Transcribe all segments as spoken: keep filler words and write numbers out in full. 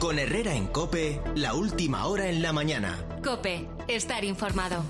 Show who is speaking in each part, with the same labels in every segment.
Speaker 1: Con Herrera en COPE, la última hora en la mañana.
Speaker 2: COPE, estar informado.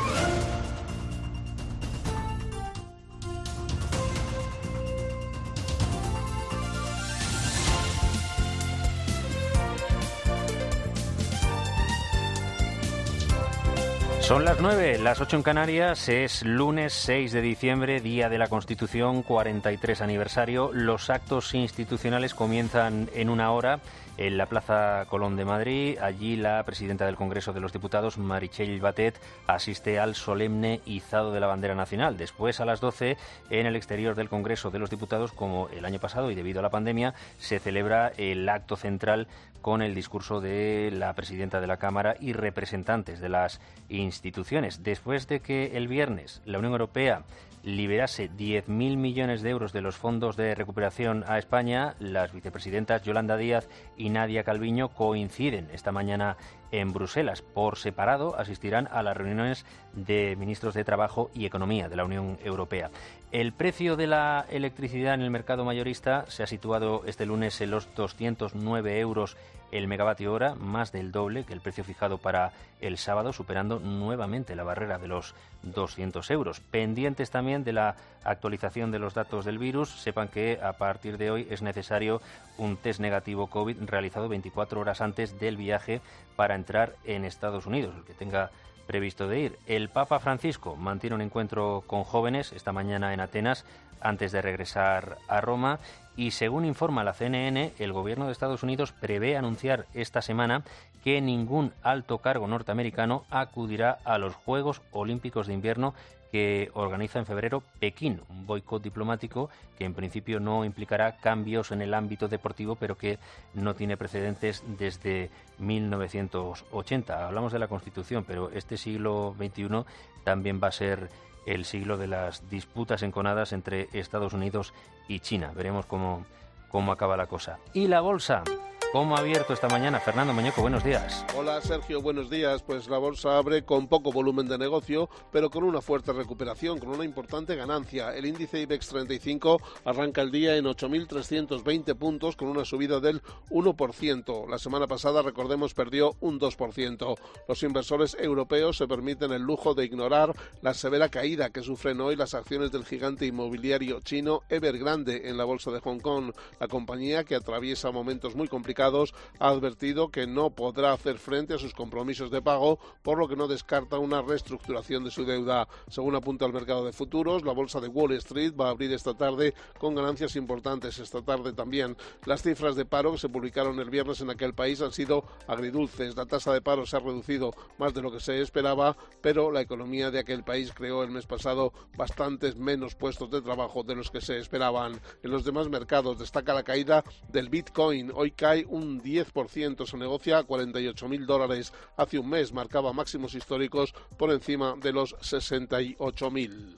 Speaker 3: Son las nueve, las ocho en Canarias, es lunes seis de diciembre, Día de la Constitución, cuarenta y tres aniversario. Los actos institucionales comienzan en una hora en la Plaza Colón de Madrid. Allí la presidenta del Congreso de los Diputados, Meritxell Batet, asiste al solemne izado de la bandera nacional. Después, a las doce, en el exterior del Congreso de los Diputados, como el año pasado y debido a la pandemia, se celebra el acto central con el discurso de la presidenta de la Cámara y representantes de las instituciones. Después de que el viernes la Unión Europea liberase diez mil millones de euros de los fondos de recuperación a España, las vicepresidentas Yolanda Díaz y Nadia Calviño coinciden esta mañana en Bruselas. Por separado asistirán a las reuniones de ministros de Trabajo y Economía de la Unión Europea. El precio de la electricidad en el mercado mayorista se ha situado este lunes en los doscientos nueve euros el megavatio hora, más del doble que el precio fijado para el sábado, superando nuevamente la barrera de los doscientos euros. Pendientes también de la actualización de los datos del virus, sepan que a partir de hoy es necesario un test negativo COVID realizado veinticuatro horas antes del viaje para entrar en Estados Unidos, el que tenga previsto de ir. El Papa Francisco mantiene un encuentro con jóvenes esta mañana en Atenas antes de regresar a Roma y, según informa la C N N, el gobierno de Estados Unidos prevé anunciar esta semana que ningún alto cargo norteamericano acudirá a los Juegos Olímpicos de Invierno que organiza en febrero Pekín, un boicot diplomático que en principio no implicará cambios en el ámbito deportivo, pero que no tiene precedentes desde mil novecientos ochenta. Hablamos de la Constitución, pero este siglo veintiuno también va a ser el siglo de las disputas enconadas entre Estados Unidos y China. Veremos cómo, cómo acaba la cosa. Y la bolsa, ¿cómo ha abierto esta mañana? Fernando Mañeco, buenos días.
Speaker 4: Hola Sergio, buenos días. Pues la bolsa abre con poco volumen de negocio, pero con una fuerte recuperación, con una importante ganancia. El índice IBEX treinta y cinco arranca el día en ocho mil trescientos veinte puntos, con una subida del uno por ciento. La semana pasada, recordemos, perdió un dos por ciento. Los inversores europeos se permiten el lujo de ignorar la severa caída que sufren hoy las acciones del gigante inmobiliario chino Evergrande en la bolsa de Hong Kong. La compañía, que atraviesa momentos muy complicados, ha advertido que no podrá hacer frente a sus compromisos de pago, por lo que no descarta una reestructuración de su deuda. Según apunta el mercado de futuros, la bolsa de Wall Street va a abrir esta tarde con ganancias importantes. Esta tarde también las cifras de paro que se publicaron el viernes en aquel país han sido agridulces. La tasa de paro se ha reducido más de lo que se esperaba, pero la economía de aquel país creó el mes pasado bastantes menos puestos de trabajo de los que se esperaban. En los demás mercados destaca la caída del Bitcoin. Hoy cae un diez por ciento, se negocia a cuarenta y ocho mil dólares. Hace un mes marcaba máximos históricos por encima de los sesenta y ocho mil.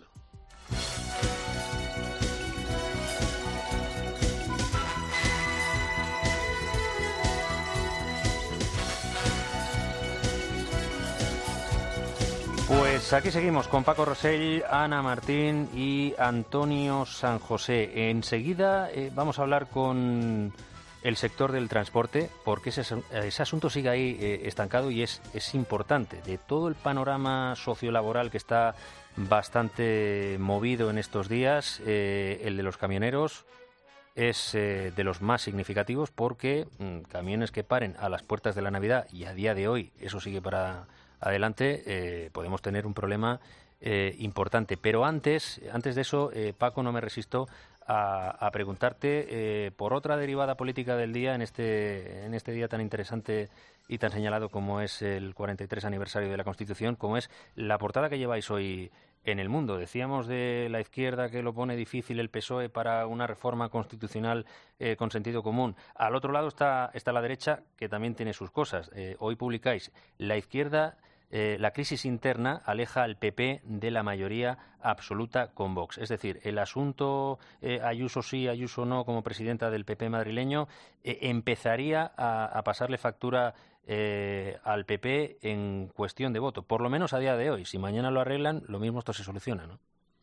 Speaker 3: Pues aquí seguimos con Paco Rosell, Ana Martín y Antonio San José. Enseguida eh, vamos a hablar con el sector del transporte, porque ese, ese asunto sigue ahí eh, estancado y es, es importante. De todo el panorama sociolaboral que está bastante movido en estos días, eh, el de los camioneros es eh, de los más significativos, porque mmm, camiones que paren a las puertas de la Navidad, y a día de hoy eso sigue para adelante, eh, podemos tener un problema eh, importante. Pero antes, antes de eso, eh, Paco, no me resisto a, a preguntarte eh, por otra derivada política del día, en este, en este día tan interesante y tan señalado como es el cuarenta y tres aniversario de la Constitución, como es la portada que lleváis hoy en El Mundo. Decíamos de la izquierda que lo pone difícil el P S O E para una reforma constitucional eh, con sentido común. Al otro lado está, está la derecha, que también tiene sus cosas. Eh, hoy publicáis: la izquierda, eh, la crisis interna aleja al P P de la mayoría absoluta con Vox. Es decir, el asunto eh, Ayuso sí, Ayuso no, como presidenta del P P madrileño, eh, empezaría a, a pasarle factura Eh, al P P en cuestión de voto, por lo menos a día de hoy. Si mañana lo arreglan, lo mismo esto se soluciona, ¿no?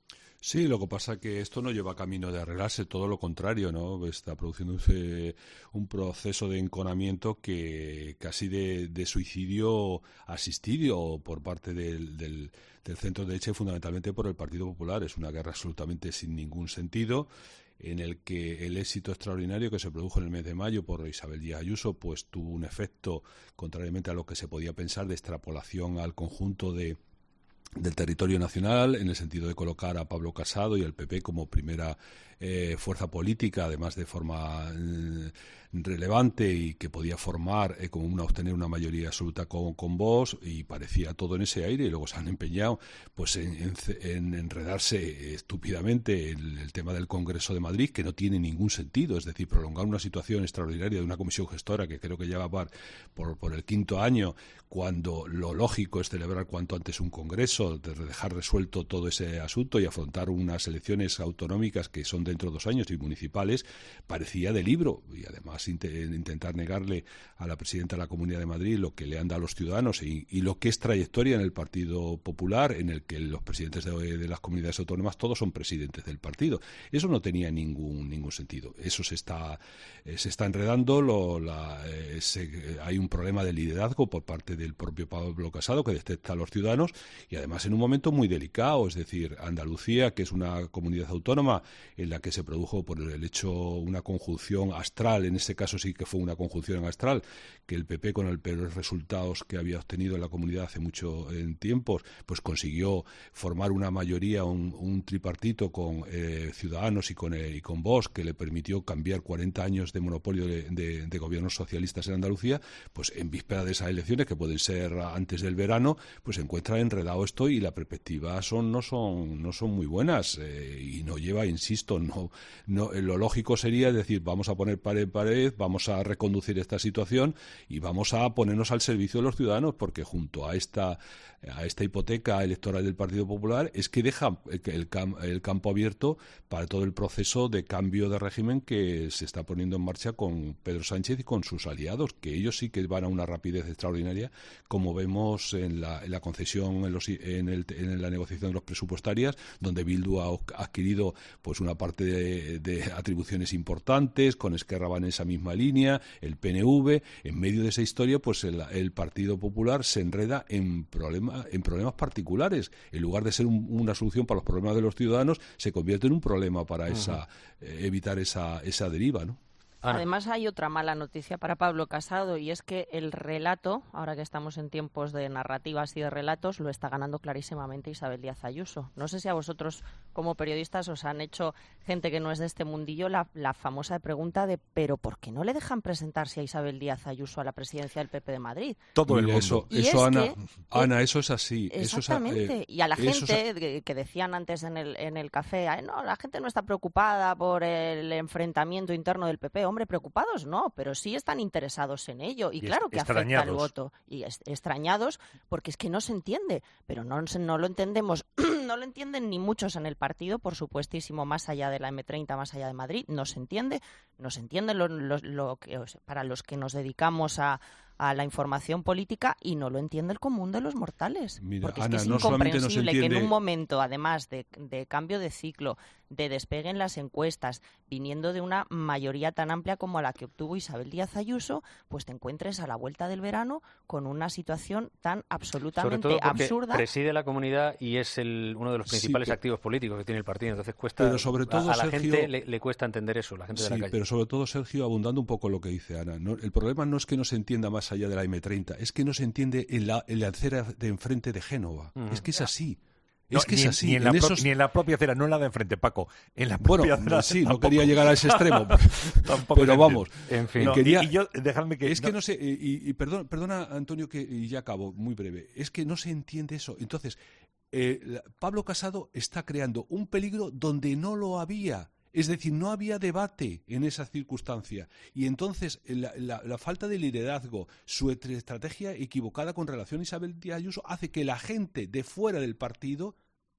Speaker 5: Sí, lo que pasa es que esto no lleva camino de arreglarse, todo lo contrario, ¿no? Está produciéndose un proceso de enconamiento que casi de, de suicidio asistido por parte del, del, del centro derecha y fundamentalmente por el Partido Popular. Es una guerra absolutamente sin ningún sentido, en el que el éxito extraordinario que se produjo en el mes de mayo por Isabel Díaz Ayuso pues tuvo un efecto, contrariamente a lo que se podía pensar, de extrapolación al conjunto de del territorio nacional, en el sentido de colocar a Pablo Casado y al P P como primera eh, fuerza política, además de forma eh, relevante y que podía formar eh, como una obtener una mayoría absoluta con, con Vox, y parecía todo en ese aire, y luego se han empeñado pues en, en, en enredarse estúpidamente en el tema del Congreso de Madrid, que no tiene ningún sentido, es decir, prolongar una situación extraordinaria de una comisión gestora que creo que ya va por, por el quinto año, cuando lo lógico es celebrar cuanto antes un congreso, de dejar resuelto todo ese asunto y afrontar unas elecciones autonómicas que son dentro de dos años y municipales, parecía de libro. Y además int intentar negarle a la presidenta de la Comunidad de Madrid lo que le anda a los ciudadanos y, y lo que es trayectoria en el Partido Popular, en el que los presidentes de, de las comunidades autónomas todos son presidentes del partido. Eso no tenía ningún ningún sentido. Eso se está eh, se está enredando. Lo, la, eh, se, hay un problema de liderazgo por parte del propio Pablo Casado que detecta a los ciudadanos, y además en un momento muy delicado. Es decir, Andalucía, que es una comunidad autónoma en la que se produjo por el hecho una conjunción astral, en este caso sí que fue una conjunción astral, que el P P, con el peores resultados que había obtenido en la comunidad hace mucho en tiempos, pues consiguió formar una mayoría, un, un tripartito con eh, Ciudadanos y con, eh, y con Vox, que le permitió cambiar cuarenta años de monopolio de, de, de gobiernos socialistas en Andalucía. Pues en víspera de esas elecciones, que pueden ser antes del verano, pues se encuentra enredado esto, y la perspectiva son no son no son muy buenas, eh, y no lleva, insisto, no no lo lógico sería decir, vamos a poner pared en pared, vamos a reconducir esta situación y vamos a ponernos al servicio de los ciudadanos, porque junto a esta a esta hipoteca electoral del Partido Popular es que deja el, cam el campo abierto para todo el proceso de cambio de régimen que se está poniendo en marcha con Pedro Sánchez y con sus aliados, que ellos sí que van a una rapidez extraordinaria, como vemos en la, en la concesión, en, los, en, el, en la negociación de los presupuestarias, donde Bildu ha adquirido pues una parte de, de atribuciones importantes, con Esquerra va en esa misma línea, el P N V. En medio de esa historia, pues el, el Partido Popular se enreda en problemas en problemas particulares. En lugar de ser un, una solución para los problemas de los ciudadanos, se convierte en un problema para uh-huh. esa, eh, evitar esa, esa deriva, ¿no?
Speaker 6: Ana. Además, hay otra mala noticia para Pablo Casado, y es que el relato, ahora que estamos en tiempos de narrativas y de relatos, lo está ganando clarísimamente Isabel Díaz Ayuso. No sé si a vosotros, como periodistas, os han hecho, gente que no es de este mundillo, la, la famosa pregunta de ¿pero por qué no le dejan presentarse a Isabel Díaz Ayuso a la presidencia del P P de Madrid?
Speaker 5: Todo el mundo. Eso, eso Ana,
Speaker 6: que,
Speaker 5: Ana, eso es así.
Speaker 6: Exactamente.
Speaker 5: Eso es, eh,
Speaker 6: y a la gente
Speaker 5: es,
Speaker 6: que, que decían antes en el, en el café, no, la gente no está preocupada por el enfrentamiento interno del P P. Hombre, preocupados no, pero sí están interesados en ello. Y, y claro que afecta el voto. Y est extrañados, porque es que no se entiende. Pero no, no lo entendemos, no lo entienden ni muchos en el partido, por supuestísimo, más allá de la eme treinta, más allá de Madrid. No se entiende, no se entiende lo, lo, lo que, o sea, para los que nos dedicamos a... a la información política, y no lo entiende el común de los mortales.
Speaker 5: Mira,
Speaker 6: porque
Speaker 5: Ana,
Speaker 6: es que es
Speaker 5: no
Speaker 6: incomprensible
Speaker 5: entiende...
Speaker 6: que en un momento, además de, de cambio de ciclo, de despegue en las encuestas, viniendo de una mayoría tan amplia como la que obtuvo Isabel Díaz Ayuso, pues te encuentres a la vuelta del verano con una situación tan absolutamente
Speaker 3: Sobre todo porque
Speaker 6: absurda.
Speaker 3: Preside la comunidad y es el, uno de los principales sí, pero... activos políticos que tiene el partido. Entonces cuesta,
Speaker 5: pero sobre todo,
Speaker 3: a, a la
Speaker 5: Sergio...
Speaker 3: gente le, le cuesta entender eso, la gente
Speaker 5: sí,
Speaker 3: de la calle.
Speaker 5: Pero sobre todo, Sergio, abundando un poco lo que dice Ana, ¿no? El problema no es que no se entienda más allá de la eme treinta, es que no se entiende en la, en la acera de enfrente de Génova. Uh-huh. Es que es así.
Speaker 7: No,
Speaker 5: es que
Speaker 7: ni,
Speaker 5: es así.
Speaker 7: Ni en, en, la
Speaker 5: esos...
Speaker 7: ni en la propia acera, no en la de enfrente, Paco. En la propia
Speaker 5: bueno,
Speaker 7: acera.
Speaker 5: Sí,
Speaker 7: tampoco.
Speaker 5: no quería llegar a ese extremo.
Speaker 7: Tampoco
Speaker 5: pero vamos.
Speaker 3: En fin.
Speaker 7: No,
Speaker 5: quería...
Speaker 7: y, y yo, dejadme que...
Speaker 5: Es
Speaker 7: no.
Speaker 5: que no sé, y, y perdona, perdona, Antonio, que y ya acabo, muy breve. Es que no se entiende eso. Entonces, eh, la, Pablo Casado está creando un peligro donde no lo había. Es decir, no había debate en esa circunstancia. Y entonces la, la, la falta de liderazgo, su estrategia equivocada con relación a Isabel Díaz Ayuso, hace que la gente de fuera del partido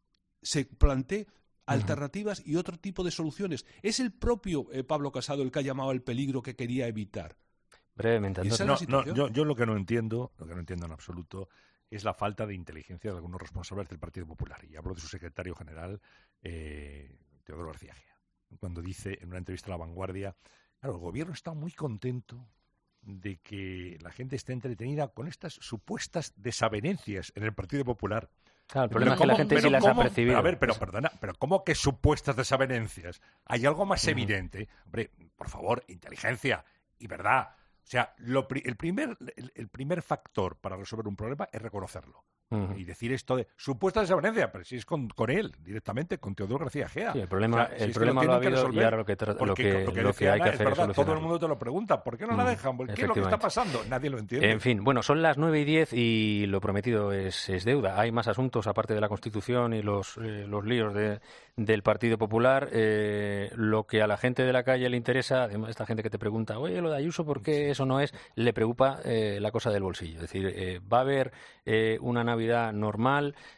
Speaker 5: se plantee alternativas uh-huh. y otro tipo de soluciones. Es el propio eh, Pablo Casado el que ha llamado al peligro que quería evitar.
Speaker 3: Brevemente,
Speaker 7: no, no, yo, yo lo que no entiendo, lo que no entiendo en absoluto, es la falta de inteligencia de algunos responsables del Partido Popular. Y hablo de su secretario general, eh, Teodoro García Egea, cuando dice en una entrevista a La Vanguardia, claro, el gobierno está muy contento de que la gente esté entretenida con estas supuestas desavenencias en el Partido Popular.
Speaker 3: Claro, el problema es que la gente sí las ha percibido.
Speaker 7: A ver, pero perdona, pero ¿cómo que supuestas desavenencias? ¿Hay algo más uh-huh. evidente? Hombre, por favor, inteligencia y verdad. O sea, lo, el, primer, el, el primer factor para resolver un problema es reconocerlo. Uh-huh. Y decir esto de supuesta desavenencia, pero si es con, con él, directamente, con Teodoro García Egea.
Speaker 3: Sí, el problema,
Speaker 7: o sea, si
Speaker 3: el
Speaker 7: es
Speaker 3: problema
Speaker 7: lo,
Speaker 3: lo ha habido y ahora lo que, tra- lo que,
Speaker 7: lo que,
Speaker 3: lo que hay que hacer es solucionarlo.
Speaker 7: Todo el mundo te lo pregunta, ¿por qué no la dejan? ¿Qué es lo que está pasando? Nadie lo entiende.
Speaker 3: En fin, bueno, son las nueve y diez y lo prometido es, es deuda. Hay más asuntos aparte de la Constitución y los, eh, los líos de, del Partido Popular. Eh, lo que a la gente de la calle le interesa, además esta gente que te pregunta, oye, lo de Ayuso, ¿por qué eso no es? Le preocupa eh, la cosa del bolsillo. Es decir, eh, va a haber eh, una Navidad normal.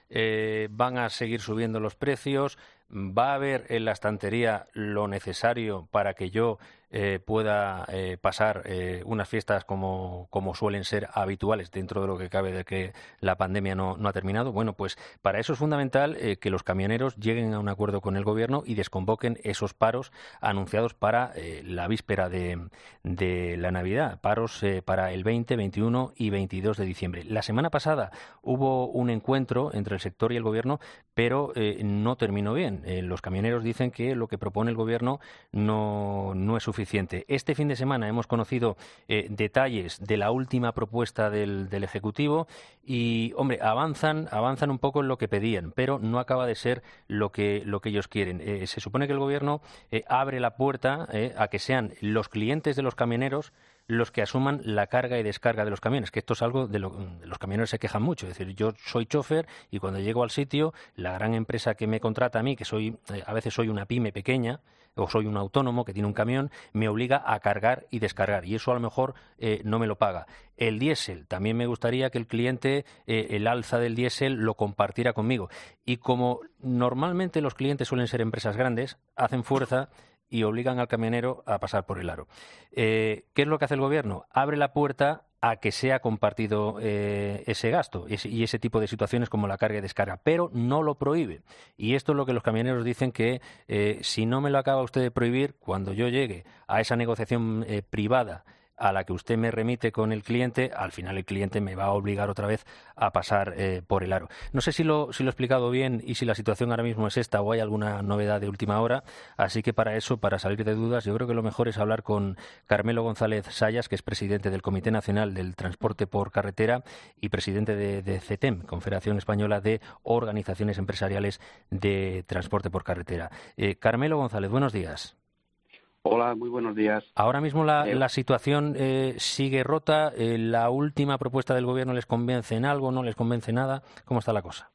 Speaker 3: Eh, van a seguir subiendo los precios, va a haber en la estantería lo necesario para que yo eh, pueda eh, pasar eh, unas fiestas como, como suelen ser habituales dentro de lo que cabe de que la pandemia no, no ha terminado. Bueno, pues para eso es fundamental eh, que los camioneros lleguen a un acuerdo con el gobierno y desconvoquen esos paros anunciados para eh, la víspera de, de la Navidad, paros eh, para el veinte, veintiuno y veintidós de diciembre. La semana pasada hubo un encuentro entre el sector y el gobierno, pero eh, no terminó bien. Eh, los camioneros dicen que lo que propone el gobierno no, no es suficiente. Este fin de semana hemos conocido eh, detalles de la última propuesta del, del Ejecutivo y, hombre, avanzan, avanzan un poco en lo que pedían, pero no acaba de ser lo que, lo que ellos quieren. Eh, se supone que el gobierno eh, abre la puerta eh, a que sean los clientes de los camioneros los que asuman la carga y descarga de los camiones, que esto es algo de lo que los camioneros se quejan mucho. Es decir, yo soy chofer y cuando llego al sitio, la gran empresa que me contrata a mí, que soy eh, a veces soy una pyme pequeña o soy un autónomo que tiene un camión, me obliga a cargar y descargar y eso a lo mejor eh, no me lo paga. El diésel, también me gustaría que el cliente, eh, el alza del diésel, lo compartiera conmigo. Y como normalmente los clientes suelen ser empresas grandes, hacen fuerza y obligan al camionero a pasar por el aro. Eh, ¿Qué es lo que hace el gobierno? Abre la puerta a que sea compartido eh, ese gasto ese, y ese tipo de situaciones como la carga y descarga, pero no lo prohíbe. Y esto es lo que los camioneros dicen que eh, si no me lo acaba usted de prohibir, cuando yo llegue a esa negociación eh, privada a la que usted me remite con el cliente, al final el cliente me va a obligar otra vez a pasar eh, por el aro. No sé si lo, si lo he explicado bien y si la situación ahora mismo es esta o hay alguna novedad de última hora, así que para eso, para salir de dudas, yo creo que lo mejor es hablar con Carmelo González Sayas, que es presidente del Comité Nacional del Transporte por Carretera y presidente de, de CETEM, Confederación Española de Organizaciones Empresariales de Transporte por Carretera. Eh, Carmelo González, buenos días.
Speaker 8: Hola, muy buenos días.
Speaker 3: Ahora mismo la, eh, la situación eh, sigue rota. Eh, ¿La última propuesta del Gobierno les convence en algo? ¿No les convence nada? ¿Cómo está la cosa?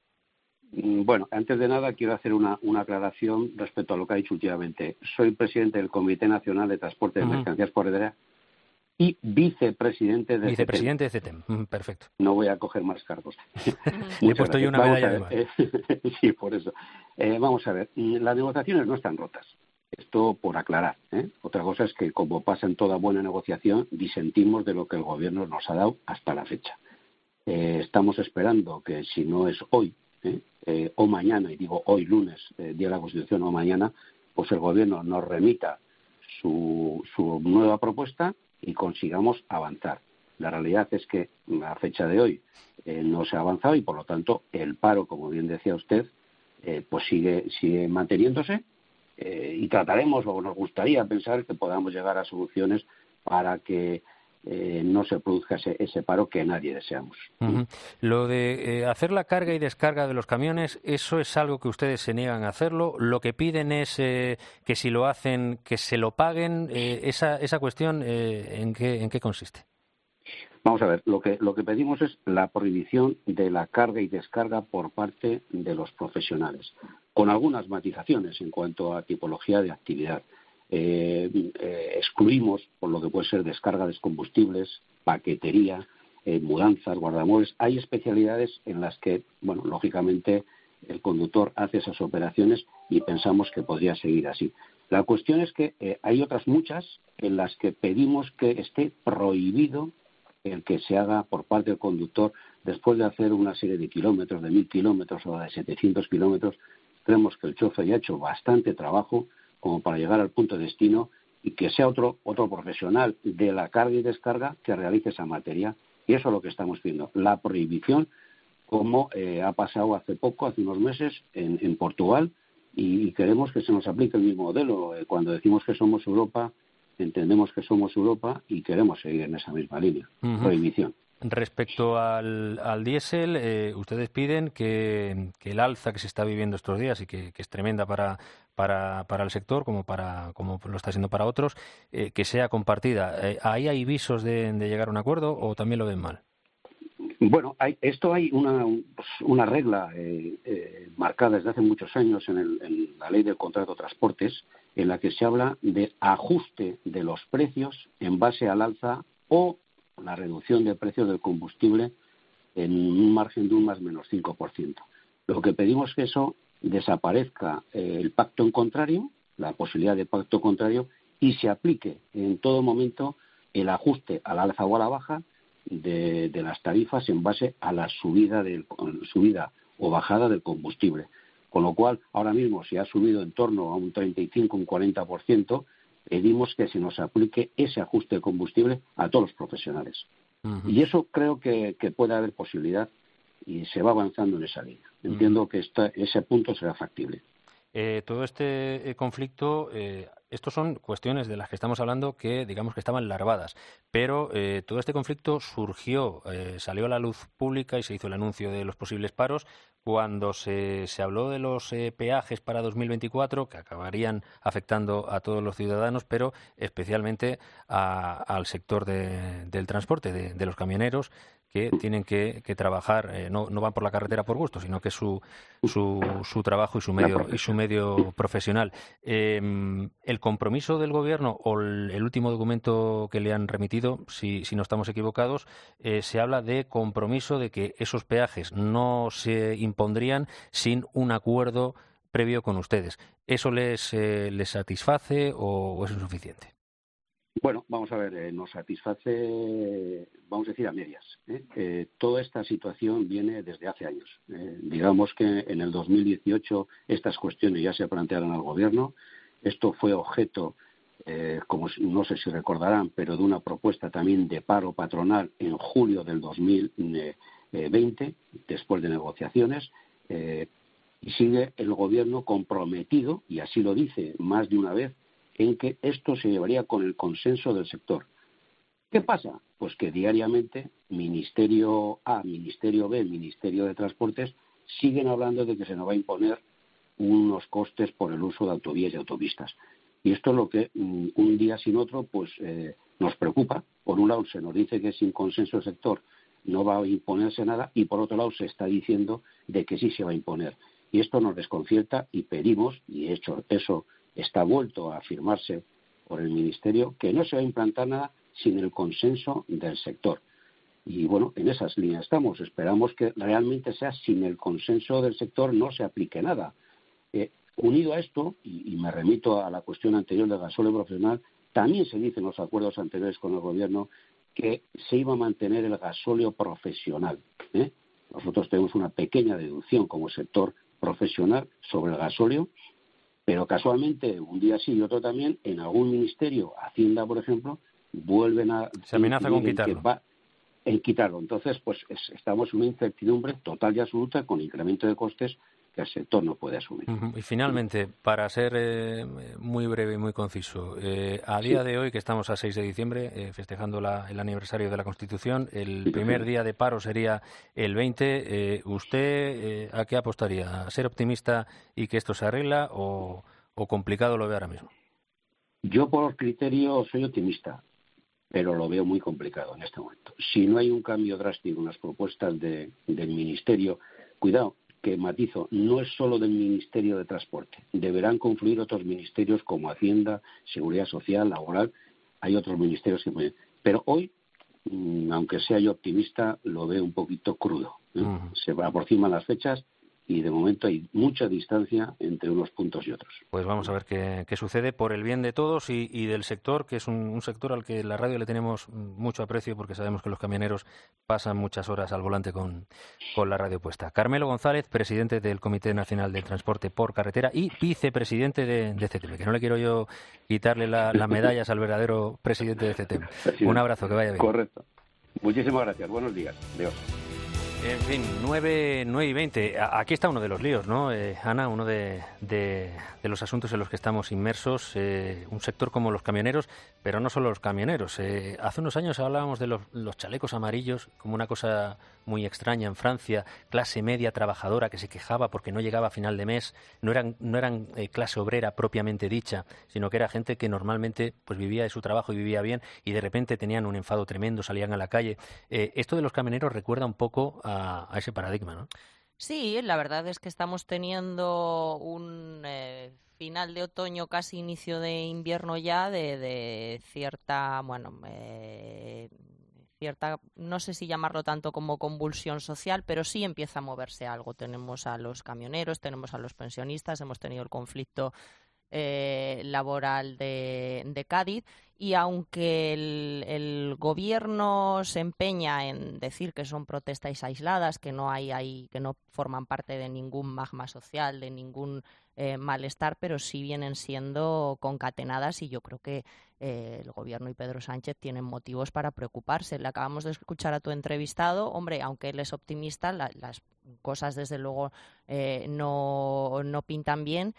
Speaker 8: Bueno, antes de nada quiero hacer una, una aclaración respecto a lo que ha dicho últimamente. Soy presidente del Comité Nacional de Transporte de uh-huh. Mercancías por Carretera y vicepresidente de
Speaker 3: Vicepresidente CETEM. de CETEM, perfecto.
Speaker 8: No voy a coger más cargos.
Speaker 3: Le he puesto yo una
Speaker 8: vamos
Speaker 3: medalla
Speaker 8: ver, de eh, Sí, por eso. Eh, vamos a ver, las negociaciones no están rotas. Esto por aclarar. ¿eh? Otra cosa es que, como pasa en toda buena negociación, disentimos de lo que el Gobierno nos ha dado hasta la fecha. Eh, estamos esperando que, si no es hoy ¿eh? Eh, o mañana, y digo hoy lunes, eh, día de la Constitución, o mañana, pues el Gobierno nos remita su, su nueva propuesta y consigamos avanzar. La realidad es que a fecha de hoy eh, no se ha avanzado y, por lo tanto, el paro, como bien decía usted, eh, pues sigue, sigue manteniéndose. Eh, y trataremos, o nos gustaría pensar que podamos llegar a soluciones para que eh, no se produzca ese, ese paro que nadie deseamos.
Speaker 3: Uh-huh. Lo de eh, hacer la carga y descarga de los camiones, ¿eso es algo que ustedes se niegan a hacerlo? Lo que piden es eh, que si lo hacen, que se lo paguen. Eh, esa, esa cuestión, eh, ¿en qué, en qué consiste?
Speaker 8: Vamos a ver, lo que, lo que pedimos es la prohibición de la carga y descarga por parte de los profesionales, con algunas matizaciones en cuanto a tipología de actividad. Eh, eh, excluimos por lo que puede ser descarga de combustibles, paquetería, eh, mudanzas, guardamuebles. Hay especialidades en las que, bueno, lógicamente el conductor hace esas operaciones y pensamos que podría seguir así. La cuestión es que eh, hay otras muchas en las que pedimos que esté prohibido el que se haga por parte del conductor después de hacer una serie de kilómetros, de mil kilómetros o de setecientos kilómetros. Creemos que el chofer ya ha hecho bastante trabajo como para llegar al punto de destino y que sea otro otro profesional de la carga y descarga que realice esa materia. Y eso es lo que estamos viendo, la prohibición, como eh, ha pasado hace poco, hace unos meses, en, en Portugal, y, y queremos que se nos aplique el mismo modelo. Eh, cuando decimos que somos Europa, entendemos que somos Europa y queremos seguir en esa misma línea, uh-huh. Prohibición.
Speaker 3: Respecto al, al diésel, eh, ustedes piden que, que el alza que se está viviendo estos días y que, que es tremenda para, para, para el sector, como para como lo está siendo para otros, eh, que sea compartida. Eh, ¿Ahí hay visos de, de llegar a un acuerdo o también lo ven mal?
Speaker 8: Bueno, hay, esto hay una, una regla eh, eh, marcada desde hace muchos años en, el, en la Ley del Contrato de Transportes, en la que se habla de ajuste de los precios en base al alza o la reducción de precios del combustible en un margen de un más menos cinco por ciento. Lo que pedimos es que eso desaparezca eh, el pacto en contrario, la posibilidad de pacto contrario, y se aplique en todo momento el ajuste al alza o a la baja de, de las tarifas en base a la subida, del, subida o bajada del combustible. Con lo cual, ahora mismo, si ha subido en torno a un treinta y cinco, un cuarenta por ciento, pedimos que se nos aplique ese ajuste de combustible a todos los profesionales. Uh-huh. Y eso creo que, que puede haber posibilidad y se va avanzando en esa línea. Entiendo uh-huh. que esta, ese punto será factible.
Speaker 3: Eh, todo este eh, conflicto, eh, estos son cuestiones de las que estamos hablando que digamos que estaban larvadas, pero eh, todo este conflicto surgió, eh, salió a la luz pública y se hizo el anuncio de los posibles paros cuando se, se habló de los eh, peajes para dos mil veinticuatro que acabarían afectando a todos los ciudadanos, pero especialmente a, al sector de, del transporte, de, de los camioneros, que tienen que, que trabajar, eh, no, no van por la carretera por gusto, sino que es su, su, su trabajo y su medio y su medio profesional. Eh, el compromiso del Gobierno o el, el último documento que le han remitido, si, si no estamos equivocados, eh, se habla de compromiso de que esos peajes no se impondrían sin un acuerdo previo con ustedes. ¿Eso les, eh, les satisface o, o es insuficiente?
Speaker 8: Bueno, vamos a ver, eh, nos satisface, vamos a decir, a medias. ¿eh? Eh, toda esta situación viene desde hace años. Eh, digamos que en el dos mil dieciocho estas cuestiones ya se plantearon al Gobierno. Esto fue objeto, eh, como no sé si recordarán, pero de una propuesta también de paro patronal en julio del dos mil veinte, después de negociaciones. Eh, y sigue el Gobierno comprometido, y así lo dice más de una vez, en que esto se llevaría con el consenso del sector. ¿Qué pasa? Pues que diariamente Ministerio A, Ministerio B, Ministerio de Transportes siguen hablando de que se nos va a imponer unos costes por el uso de autovías y autopistas. Y esto es lo que mm, un día sin otro pues eh, nos preocupa. Por un lado se nos dice que sin consenso del sector no va a imponerse nada y por otro lado se está diciendo de que sí se va a imponer. Y esto nos desconcierta y pedimos, y de hecho eso está vuelto a afirmarse por el Ministerio, que no se va a implantar nada sin el consenso del sector. Y bueno, en esas líneas estamos. Esperamos que realmente sea sin el consenso del sector, no se aplique nada. Eh, unido a esto, y, y me remito a la cuestión anterior del gasóleo profesional, también se dice en los acuerdos anteriores con el Gobierno que se iba a mantener el gasóleo profesional. ¿eh? Nosotros tenemos una pequeña deducción como sector profesional sobre el gasóleo, pero casualmente, un día sí y otro también, en algún ministerio, Hacienda, por ejemplo, vuelven a...
Speaker 3: Se amenaza con quitarlo.
Speaker 8: En, va, en quitarlo. Entonces, pues es, estamos en una incertidumbre total y absoluta con incremento de costes que el sector no puede asumir.
Speaker 3: Uh-huh. Y finalmente, para ser eh, muy breve y muy conciso, eh, a día sí. de hoy, que estamos a seis de diciembre, eh, festejando la, el aniversario de la Constitución, el sí, primer sí. día de paro sería el veinte. Eh, ¿Usted eh, a qué apostaría? ¿A ser optimista y que esto se arregla o, o complicado lo ve ahora mismo?
Speaker 8: Yo, por criterio, soy optimista, pero lo veo muy complicado en este momento. Si no hay un cambio drástico en las propuestas de, del Ministerio, cuidado, que matizo, no es solo del Ministerio de Transporte. Deberán confluir otros ministerios como Hacienda, Seguridad Social, Laboral. Hay otros ministerios que pueden. Pero hoy, aunque sea yo optimista, lo veo un poquito crudo. ¿eh? Uh-huh. Se aproximan las fechas y de momento hay mucha distancia entre unos puntos y otros.
Speaker 3: Pues vamos a ver qué, qué sucede por el bien de todos y, y del sector, que es un, un sector al que la radio le tenemos mucho aprecio porque sabemos que los camioneros pasan muchas horas al volante con, con la radio puesta. Carmelo González, presidente del Comité Nacional de Transporte por Carretera y vicepresidente de, de C T M, que no le quiero yo quitarle la, las medallas al verdadero presidente de C T M. Un abrazo, que vaya bien.
Speaker 8: Correcto. Muchísimas gracias. Buenos días. Adiós.
Speaker 3: En fin, nueve, nueve y veinte. Aquí está uno de los líos, ¿no, eh, Ana? Uno de, de, de los asuntos en los que estamos inmersos. Eh, un sector como los camioneros, pero no solo los camioneros. Eh, hace unos años hablábamos de los, los chalecos amarillos como una cosa muy extraña en Francia. Clase media trabajadora que se quejaba porque no llegaba a final de mes. No eran, no eran eh, clase obrera propiamente dicha, sino que era gente que normalmente pues vivía de su trabajo y vivía bien y de repente tenían un enfado tremendo, salían a la calle. Eh, esto de los camioneros recuerda un poco a A, a ese paradigma, ¿no?
Speaker 6: Sí, la verdad es que estamos teniendo un eh, final de otoño, casi inicio de invierno ya, de, de cierta, bueno, eh, cierta, no sé si llamarlo tanto como convulsión social, pero sí empieza a moverse algo. Tenemos a los camioneros, tenemos a los pensionistas, hemos tenido el conflicto Eh, laboral de, de Cádiz y aunque el, el gobierno se empeña en decir que son protestas aisladas, que no hay, hay que no forman parte de ningún magma social, de ningún eh, malestar, pero sí vienen siendo concatenadas y yo creo que eh, el gobierno y Pedro Sánchez tienen motivos para preocuparse. Le acabamos de escuchar a tu entrevistado, hombre, aunque él es optimista, la, las cosas desde luego eh, no, no pintan bien.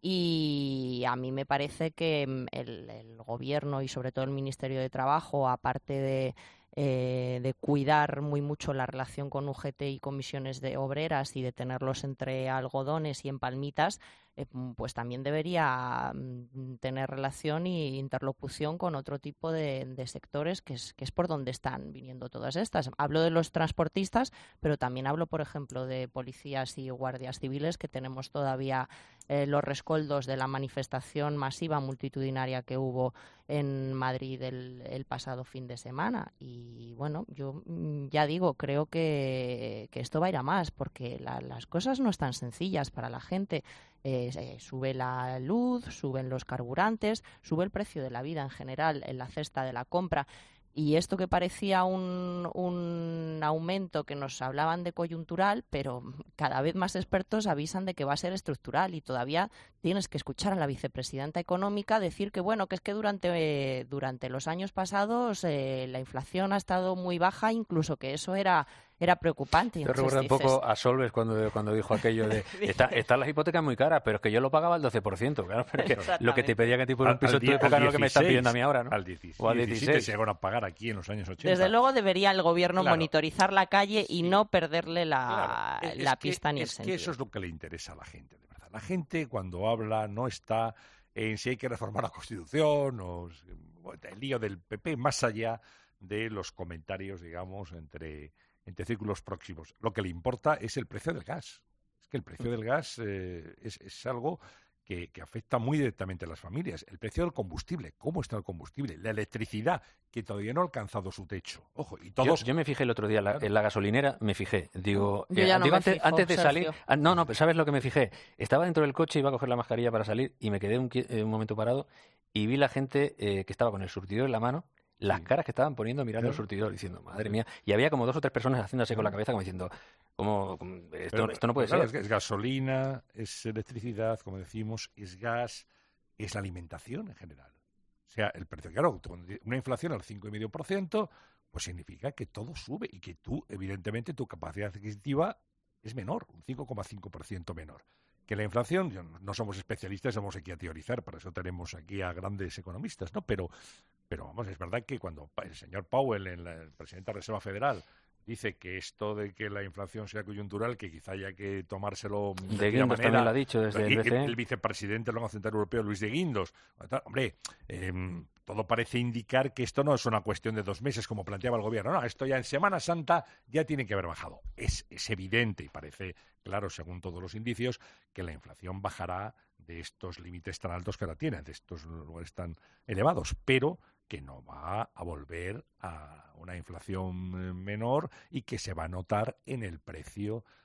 Speaker 6: Y a mí me parece que el, el Gobierno y sobre todo el Ministerio de Trabajo, aparte de, eh, de cuidar muy mucho la relación con U G T y comisiones de obreras y de tenerlos entre algodones y en palmitas, eh, pues también debería tener relación e interlocución con otro tipo de, de sectores que es, que es por donde están viniendo todas estas. Hablo de los transportistas, pero también hablo, por ejemplo, de policías y guardias civiles, que tenemos todavía eh, los rescoldos de la manifestación masiva multitudinaria que hubo en Madrid el, el pasado fin de semana. Y bueno, yo ya digo, creo que, que esto va a ir a más, porque la, las cosas no están sencillas para la gente. Eh, eh, sube la luz, suben los carburantes, sube el precio de la vida en general en la cesta de la compra. Y esto que parecía un, un aumento que nos hablaban de coyuntural, pero cada vez más expertos avisan de que va a ser estructural y todavía tienes que escuchar a la vicepresidenta económica decir que bueno, que es que durante, eh, durante los años pasados eh, la inflación ha estado muy baja, incluso que eso era era preocupante.
Speaker 3: Te recuerda un poco a Solves cuando, cuando dijo aquello de están está las hipotecas muy caras, pero es que yo lo pagaba al doce por ciento, claro, porque lo que te pedía que tipo un piso en tu época no es lo que me está pidiendo a mí ahora, ¿no?
Speaker 7: Al dieciséis,
Speaker 3: o al dieciséis
Speaker 7: se llegaron a pagar aquí en los años ochenta.
Speaker 6: Desde luego debería el gobierno claro. monitorizar la calle y
Speaker 7: sí.
Speaker 6: no perderle la,
Speaker 7: claro.
Speaker 6: la
Speaker 7: es
Speaker 6: pista
Speaker 7: que,
Speaker 6: ni el
Speaker 7: es
Speaker 6: sentido.
Speaker 7: Es que eso es lo que le interesa a la gente, de verdad. La gente cuando habla no está en si hay que reformar la Constitución o el lío del P P, más allá de los comentarios, digamos, entre... entre círculos próximos. Lo que le importa es el precio del gas. Es que el precio del gas eh, es, es algo que, que afecta muy directamente a las familias. El precio del combustible, cómo está el combustible, la electricidad, que todavía no ha alcanzado su techo. Ojo, y todos...
Speaker 3: Yo, yo me fijé el otro día la, en la gasolinera, me fijé. Digo,
Speaker 6: yo ya
Speaker 3: eh,
Speaker 6: no
Speaker 3: digo
Speaker 6: me
Speaker 3: antes,
Speaker 6: fijo,
Speaker 3: antes de
Speaker 6: Sergio.
Speaker 3: salir... Ah, no, no, ¿sabes lo que me fijé? Estaba dentro del coche, iba a coger la mascarilla para salir y me quedé un, un momento parado y vi la gente eh, que estaba con el surtidor en la mano, las sí. caras que estaban poniendo mirando el surtidor diciendo, madre mía, y había como dos o tres personas haciéndose con la cabeza como diciendo, como esto,
Speaker 7: Pero,
Speaker 3: esto no puede
Speaker 7: claro,
Speaker 3: ser.
Speaker 7: Es, que es gasolina, es electricidad, como decimos, es gas, es la alimentación en general. O sea, el precio, claro, una inflación al cinco coma cinco por ciento, pues significa que todo sube y que tú, evidentemente, tu capacidad adquisitiva es menor, un cinco coma cinco por ciento menor. Que la inflación, no somos especialistas, vamos aquí a teorizar, para eso tenemos aquí a grandes economistas, ¿no? Pero, pero vamos, es verdad que cuando el señor Powell, el, el presidente de la Reserva Federal, dice que esto de que la inflación sea coyuntural, que quizá haya que tomárselo de,
Speaker 3: de Guindos
Speaker 7: manera,
Speaker 3: también lo ha dicho desde el B C E.
Speaker 7: El, el vicepresidente del Banco Central Europeo, Luis de Guindos. Hombre, eh, todo parece indicar que esto no es una cuestión de dos meses, como planteaba el gobierno. No, esto ya en Semana Santa ya tiene que haber bajado. Es, es evidente y parece claro, según todos los indicios, que la inflación bajará de estos límites tan altos que ahora tiene, de estos lugares tan elevados, pero que no va a volver a una inflación menor y que se va a notar en el precio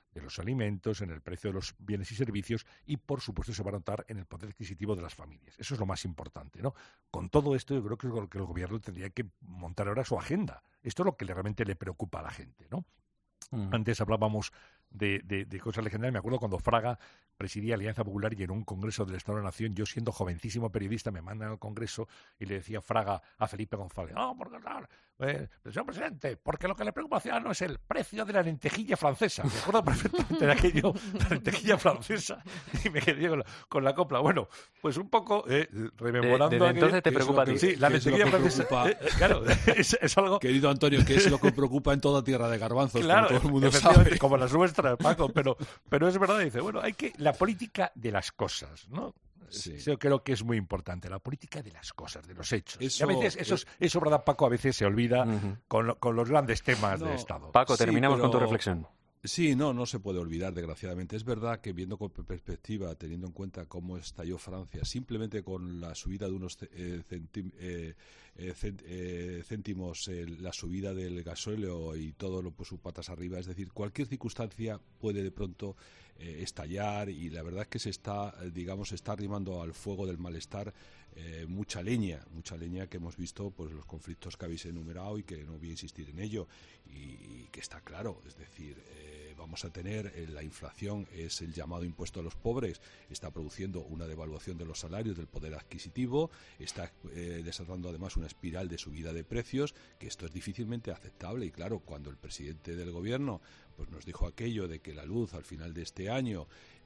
Speaker 7: de los alimentos, en el precio de los bienes y servicios y, por supuesto, se va a notar en el poder adquisitivo de las familias. Eso es lo más importante, ¿no? Con todo esto, yo creo que es lo que el gobierno tendría que montar ahora su agenda. Esto es lo que realmente le preocupa a la gente, ¿no? Mm. Antes hablábamos de, de, de cosas legendarias. Me acuerdo cuando Fraga presidía Alianza Popular y en un congreso del Estado de la Nación, yo siendo jovencísimo periodista, me mandan al congreso y le decía Fraga a Felipe González, no, porque claro, eh, señor presidente, porque lo que le preocupa a Ciudadanos es el precio de la lentejilla francesa. Me acuerdo perfectamente de aquello, la lentejilla francesa, y me quedé con la, con la copla. Bueno, pues un poco eh, rememorando...
Speaker 3: De, de entonces
Speaker 7: aquello,
Speaker 3: te preocupa a ti.
Speaker 7: Sí, la lentejilla francesa, eh, claro, es, es algo...
Speaker 5: Querido Antonio, que es lo que preocupa en toda tierra de garbanzos,
Speaker 7: claro,
Speaker 5: como todo el mundo sabe.
Speaker 7: Como las nuestras, Paco, pero, pero es verdad, dice, bueno, hay que... La política de las cosas, ¿no? Sí. Yo creo que es muy importante, la política de las cosas, de los hechos. Eso, y a veces, eso, es, eso, ¿verdad, Paco? A veces se olvida uh-huh. con, lo, con los grandes temas no, de Estado.
Speaker 3: Paco, terminamos
Speaker 5: sí, pero...
Speaker 3: con tu reflexión.
Speaker 5: Sí, no, no se puede olvidar, desgraciadamente. Es verdad que viendo con perspectiva, teniendo en cuenta cómo estalló Francia, simplemente con la subida de unos eh, centí- eh, eh, cent- eh, céntimos, eh, la subida del gasóleo y todo lo pues sus patas arriba, es decir, cualquier circunstancia puede de pronto eh, estallar y la verdad es que se está, digamos, se está arrimando al fuego del malestar eh, mucha leña, mucha leña que hemos visto, pues los conflictos que habéis enumerado y que no voy a insistir en ello y, y que está claro, es decir, eh, vamos a tener eh, la inflación, es el llamado impuesto a los pobres, está produciendo una devaluación de los salarios, del poder adquisitivo, está eh, desatando además una espiral de subida de precios, que esto es difícilmente aceptable y claro, cuando el presidente del gobierno pues nos dijo aquello de que la luz al final de este año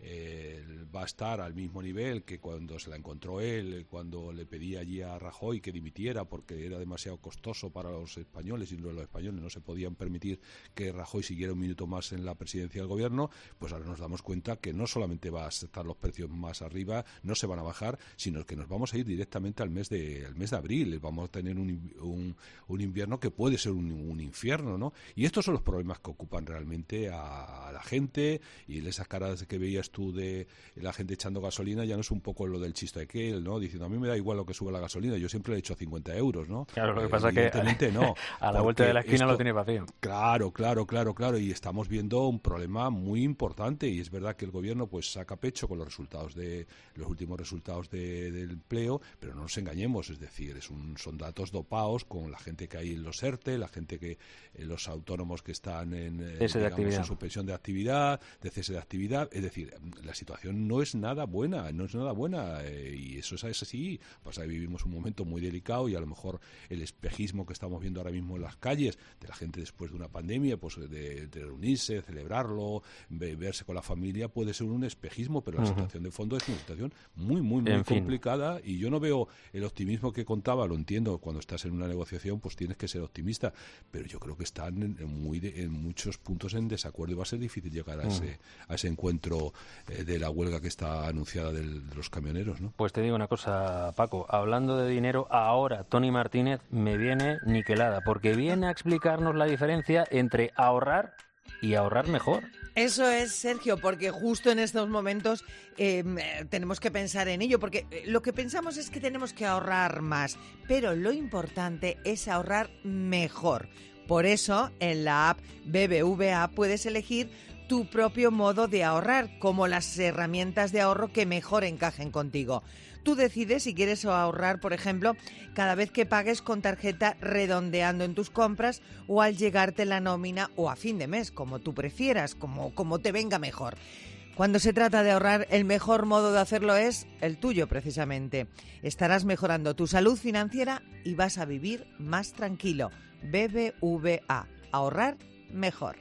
Speaker 5: eh, va a estar al mismo nivel que cuando se la encontró él, cuando le pedía allí a Rajoy que dimitiera porque era demasiado costoso para los españoles y los españoles no se podían permitir que Rajoy siguiera un minuto más en la presidencia del gobierno, pues ahora nos damos cuenta que no solamente va a estar los precios más arriba, no se van a bajar, sino que nos vamos a ir directamente al mes de, al mes de abril, vamos a tener un, un, un invierno que puede ser un, un infierno, ¿no? Y estos son los problemas que ocupan realmente a, a la gente y esas caras que veías tú de la gente echando gasolina ya no es un poco lo del chiste aquel, ¿no? Diciendo, a mí me da igual lo que sube la gasolina, yo siempre le he hecho cincuenta euros, ¿no?
Speaker 3: Claro, lo que pasa es que
Speaker 5: no,
Speaker 3: a la vuelta de la esquina
Speaker 5: esto,
Speaker 3: lo tiene vacío.
Speaker 5: Claro, claro, claro, claro, y estamos viendo un problema muy importante y es verdad que el gobierno pues saca pecho con los resultados de los últimos resultados de, del empleo, pero no nos engañemos, es decir, es un, son datos dopados con la gente que hay en los ERTE, la gente que, eh, los autónomos que están en, eh, digamos, en suspensión de actividad, de cese de actividad, es decir, la situación no es nada buena, no es nada buena eh, y eso es así, pues ahí vivimos un momento muy delicado y a lo mejor el espejismo que estamos viendo ahora mismo en las calles de la gente después de una pandemia, pues de, de reunirse, celebrarlo, ve, verse con la familia puede ser un espejismo, pero la uh-huh. situación de fondo es una situación muy, muy, muy en complicada fin. Y yo no veo el optimismo que contaba, lo entiendo, cuando estás en una negociación pues tienes que ser optimista, pero yo creo que están en, en, muy de, en muchos puntos en desacuerdo y va a ser difícil llegar a, uh-huh. ese, a ese encuentro eh, de la huelga que está anunciada del, de los camioneros, ¿no?
Speaker 3: Pues te digo una cosa, Paco, hablando de dinero, ahora Tony Martínez me viene niquelada, porque viene a explicarnos la diferencia entre ahorrar y ahorrar mejor.
Speaker 9: Eso es, Sergio, porque justo en estos momentos eh, tenemos que pensar en ello, porque lo que pensamos es que tenemos que ahorrar más, pero lo importante es ahorrar mejor. Por eso, en la app B B V A puedes elegir tu propio modo de ahorrar, como las herramientas de ahorro que mejor encajen contigo. Tú decides si quieres ahorrar, por ejemplo, cada vez que pagues con tarjeta redondeando en tus compras o al llegarte la nómina o a fin de mes, como tú prefieras, como, como te venga mejor. Cuando se trata de ahorrar, el mejor modo de hacerlo es el tuyo, precisamente. Estarás mejorando tu salud financiera y vas a vivir más tranquilo. B B V A. Ahorrar mejor.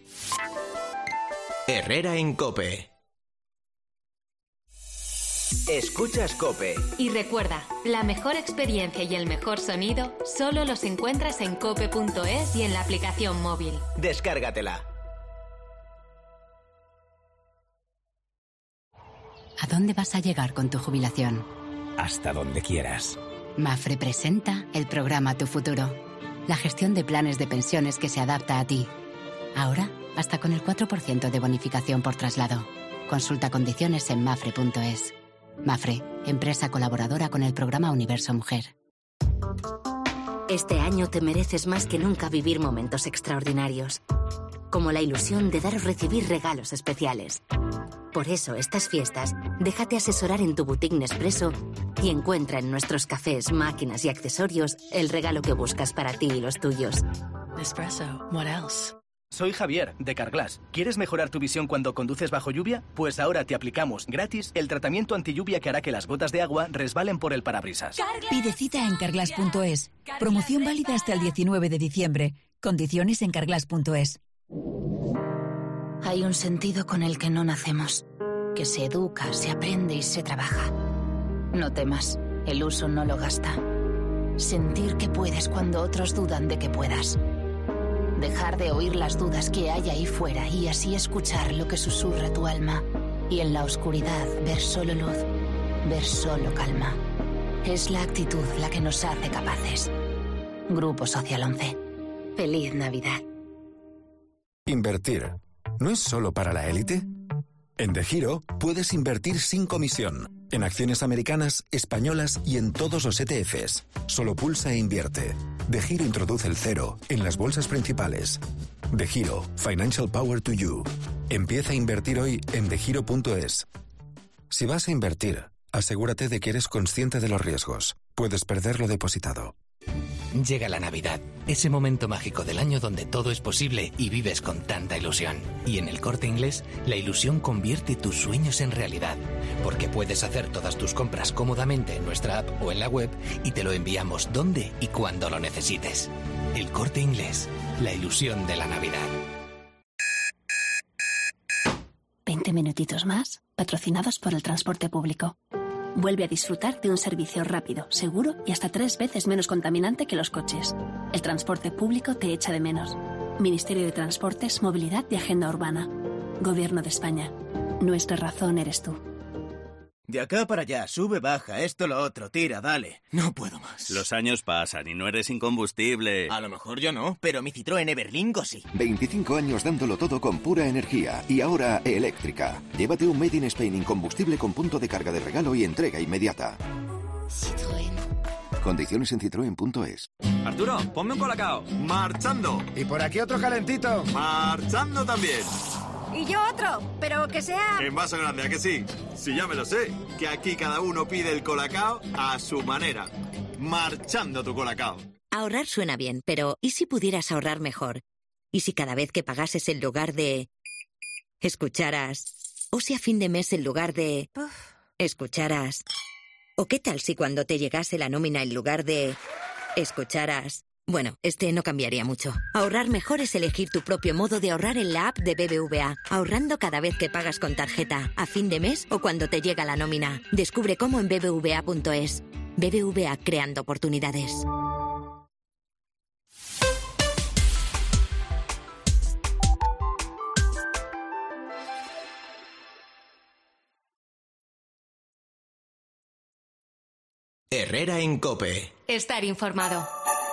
Speaker 1: Herrera en COPE. Escuchas COPE.
Speaker 2: Y recuerda, la mejor experiencia y el mejor sonido solo los encuentras en cope punto es y en la aplicación móvil.
Speaker 1: Descárgatela.
Speaker 10: ¿A dónde vas a llegar con tu jubilación?
Speaker 11: Hasta donde quieras.
Speaker 10: Mafre presenta el programa Tu Futuro, la gestión de planes de pensiones que se adapta a ti. Ahora, hasta con el cuatro por ciento de bonificación por traslado. Consulta condiciones en mafre punto es. Mafre, empresa colaboradora con el programa Universo Mujer.
Speaker 12: Este año te mereces más que nunca vivir momentos extraordinarios. como la ilusión de dar o recibir regalos especiales. Por eso, estas fiestas, déjate asesorar en tu boutique Nespresso y encuentra en nuestros cafés, máquinas y accesorios el regalo que buscas para ti y los tuyos.
Speaker 13: Nespresso, what else?
Speaker 14: Soy Javier, de Carglass. ¿Quieres mejorar tu visión cuando conduces bajo lluvia? Pues ahora te aplicamos gratis el tratamiento antilluvia que hará que las gotas de agua resbalen por el parabrisas.
Speaker 15: Pide cita en carglass punto es. Promoción válida hasta el diecinueve de diciembre. Condiciones en carglass punto es.
Speaker 12: Hay un sentido con el que no nacemos, que se educa, se aprende y se trabaja. No temas, el uso no lo gasta. Sentir que puedes cuando otros dudan de que puedas. Dejar de oír las dudas que hay ahí fuera y así escuchar lo que susurra tu alma. Y en la oscuridad ver solo luz, ver solo calma. Es la actitud la que nos hace capaces. Grupo Social once. Feliz Navidad.
Speaker 16: Invertir. ¿No es solo para la élite? En DEGIRO puedes invertir sin comisión, en acciones americanas, españolas y en todos los E T Fs. Solo pulsa e invierte. DEGIRO introduce el cero en las bolsas principales. DEGIRO, Financial Power to You. Empieza a invertir hoy en degiro punto es. Si vas a invertir, asegúrate de que eres consciente de los riesgos. Puedes perder lo depositado.
Speaker 11: Llega la Navidad, ese momento mágico del año donde todo es posible y vives con tanta ilusión. Y en El Corte Inglés, la ilusión convierte tus sueños en realidad. Porque puedes hacer todas tus compras cómodamente en nuestra app o en la web y te lo enviamos donde y cuando lo necesites. El Corte Inglés, la ilusión de la Navidad.
Speaker 17: veinte minutitos más, patrocinados por el transporte público. Vuelve a disfrutar de un servicio rápido, seguro y hasta tres veces menos contaminante que los coches. El transporte público te echa de menos. Ministerio de Transportes, Movilidad y Agenda Urbana. Gobierno de España. Nuestra razón eres tú.
Speaker 18: De acá para allá, sube, baja, esto, lo otro, tira, dale. No puedo más.
Speaker 19: Los años pasan y no eres incombustible.
Speaker 18: A lo mejor yo no, pero mi Citroën Everlingo sí.
Speaker 20: veinticinco años dándolo todo con pura energía y ahora eléctrica. Llévate un Made in Spain incombustible con punto de carga de regalo y entrega inmediata.
Speaker 18: Citroën.
Speaker 20: Condiciones en citroen punto es.
Speaker 21: Arturo, ponme un colacao. Marchando.
Speaker 22: Y por aquí otro calentito.
Speaker 21: Marchando también.
Speaker 23: Y yo otro, pero que sea...
Speaker 21: En vaso grande, ¿a que sí? Si ya me lo sé, que aquí cada uno pide el colacao a su manera. Marchando tu colacao.
Speaker 12: Ahorrar suena bien, pero ¿y si pudieras ahorrar mejor? ¿Y si cada vez que pagases en lugar de... escucharas? ¿O si a fin de mes en lugar de... Uf. escucharas? ¿O qué tal si cuando te llegase la nómina en lugar de... escucharas? Bueno, este no cambiaría mucho. Ahorrar mejor es elegir tu propio modo de ahorrar en la app de B B V A. Ahorrando cada vez que pagas con tarjeta, a fin de mes o cuando te llega la nómina. Descubre cómo en b b v a punto es. B B V A, creando oportunidades.
Speaker 1: Herrera en COPE.
Speaker 2: Estar informado.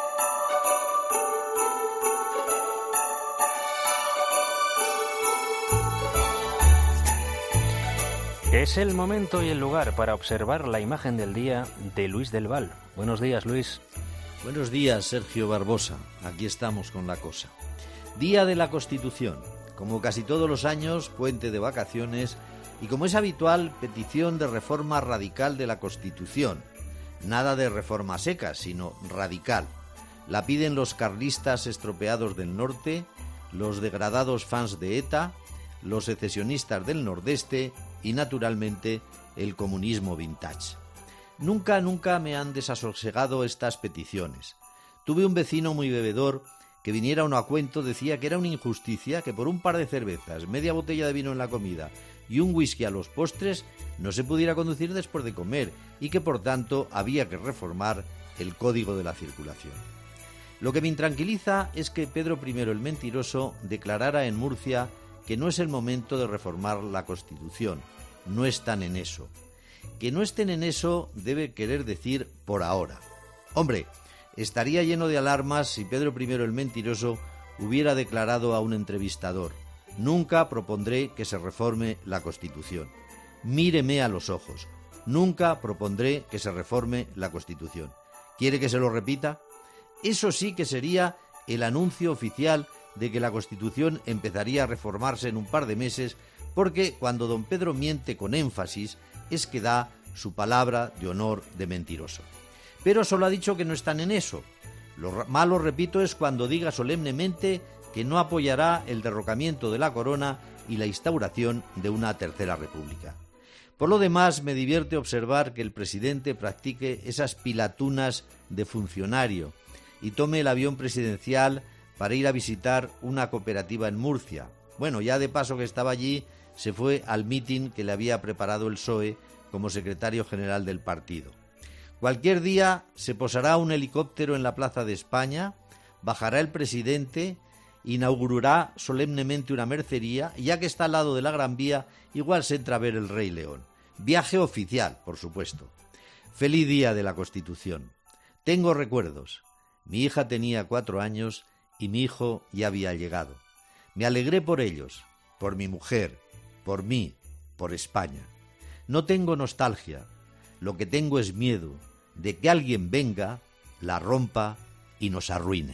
Speaker 3: Es el momento y el lugar para observar la imagen del día de Luis del Val. Buenos días, Luis.
Speaker 24: Buenos días, Sergio Barbosa. Aquí estamos con la cosa. Día de la Constitución. Como casi todos los años, puente de vacaciones y, como es habitual, petición de reforma radical de la Constitución. Nada de reforma seca, sino radical. La piden los carlistas estropeados del norte, los degradados fans de ETA, los secesionistas del nordeste y, naturalmente, el comunismo vintage. Nunca, nunca me han desasosegado estas peticiones. Tuve un vecino muy bebedor que, viniera uno a cuento, decía que era una injusticia que por un par de cervezas, media botella de vino en la comida y un whisky a los postres no se pudiera conducir después de comer y que, por tanto, había que reformar el Código de la Circulación. Lo que me intranquiliza es que Pedro primero el Mentiroso declarara en Murcia que no es el momento de reformar la Constitución. No están en eso. Que no estén en eso debe querer decir por ahora. Hombre, estaría lleno de alarmas si Pedro primero el Mentiroso hubiera declarado a un entrevistador: nunca propondré que se reforme la Constitución. Míreme a los ojos. Nunca propondré que se reforme la Constitución. ¿Quiere que se lo repita? Eso sí que sería el anuncio oficial de que la Constitución empezaría a reformarse en un par de meses, porque cuando don Pedro miente con énfasis es que da su palabra de honor de mentiroso. Pero solo ha dicho que no están en eso. Lo malo, repito, es cuando diga solemnemente que no apoyará el derrocamiento de la corona y la instauración de una tercera república. Por lo demás, me divierte observar que el presidente practique esas pilatunas de funcionario y tome el avión presidencial para ir a visitar una cooperativa en Murcia. Bueno, ya de paso que estaba allí, se fue al mitin que le había preparado el P S O E como secretario general del partido. Cualquier día se posará un helicóptero en la Plaza de España, bajará el presidente, inaugurará solemnemente una mercería y ya que está al lado de la Gran Vía, igual se entra a ver el Rey León. Viaje oficial, por supuesto. Feliz día de la Constitución. Tengo recuerdos. Mi hija tenía cuatro años y mi hijo ya había llegado. Me alegré por ellos, por mi mujer, por mí, por España. No tengo nostalgia. Lo que tengo es miedo de que alguien venga, la rompa y nos arruine.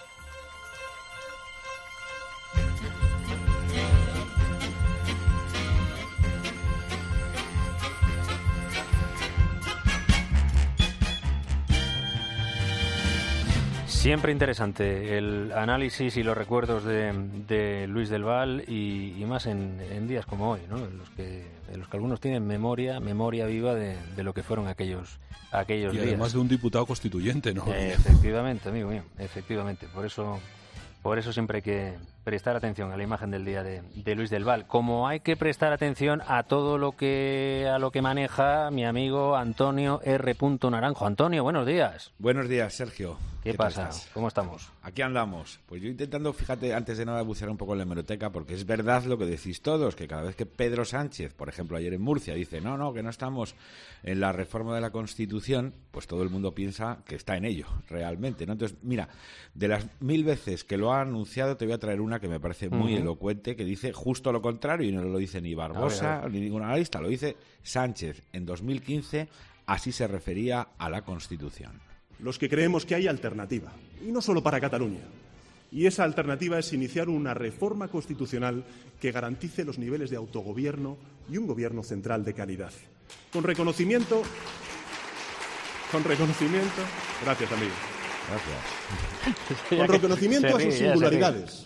Speaker 3: Siempre interesante el análisis y los recuerdos de, de Luis del Val y, y más en, en días como hoy, ¿no? En los que, en los que algunos tienen memoria, memoria viva de, de lo que fueron aquellos, aquellos
Speaker 5: y
Speaker 3: días.
Speaker 5: Y además de un diputado constituyente, ¿no?
Speaker 3: Eh, efectivamente, amigo mío, efectivamente. Por eso, por eso siempre hay que prestar atención a la imagen del día de, de Luis del Val. Como hay que prestar atención a todo lo que a lo que maneja mi amigo Antonio R. Naranjo. Antonio, buenos días.
Speaker 4: Buenos días, Sergio.
Speaker 3: ¿Qué, ¿Qué pasa? ¿Cómo estamos?
Speaker 4: Aquí andamos. Pues yo intentando, fíjate, antes de nada bucear un poco en la hemeroteca, porque es verdad lo que decís todos, que cada vez que Pedro Sánchez, por ejemplo, ayer en Murcia, dice no, no, que no estamos en la reforma de la Constitución, pues todo el mundo piensa que está en ello, realmente, ¿no? Entonces, mira, de las mil veces que lo ha anunciado, te voy a traer una que me parece muy uh-huh. elocuente, que dice justo lo contrario, y no lo dice ni Barbosa, a ver, a ver. ni ningún analista, lo dice Sánchez en dos mil quince, así se refería a la Constitución.
Speaker 6: Los que creemos que hay alternativa, y no solo para Cataluña. Y esa alternativa es iniciar una reforma constitucional que garantice los niveles de autogobierno y un gobierno central de calidad. Con reconocimiento... Con reconocimiento... Gracias, amigo.
Speaker 4: Gracias.
Speaker 6: Con reconocimiento a sus singularidades.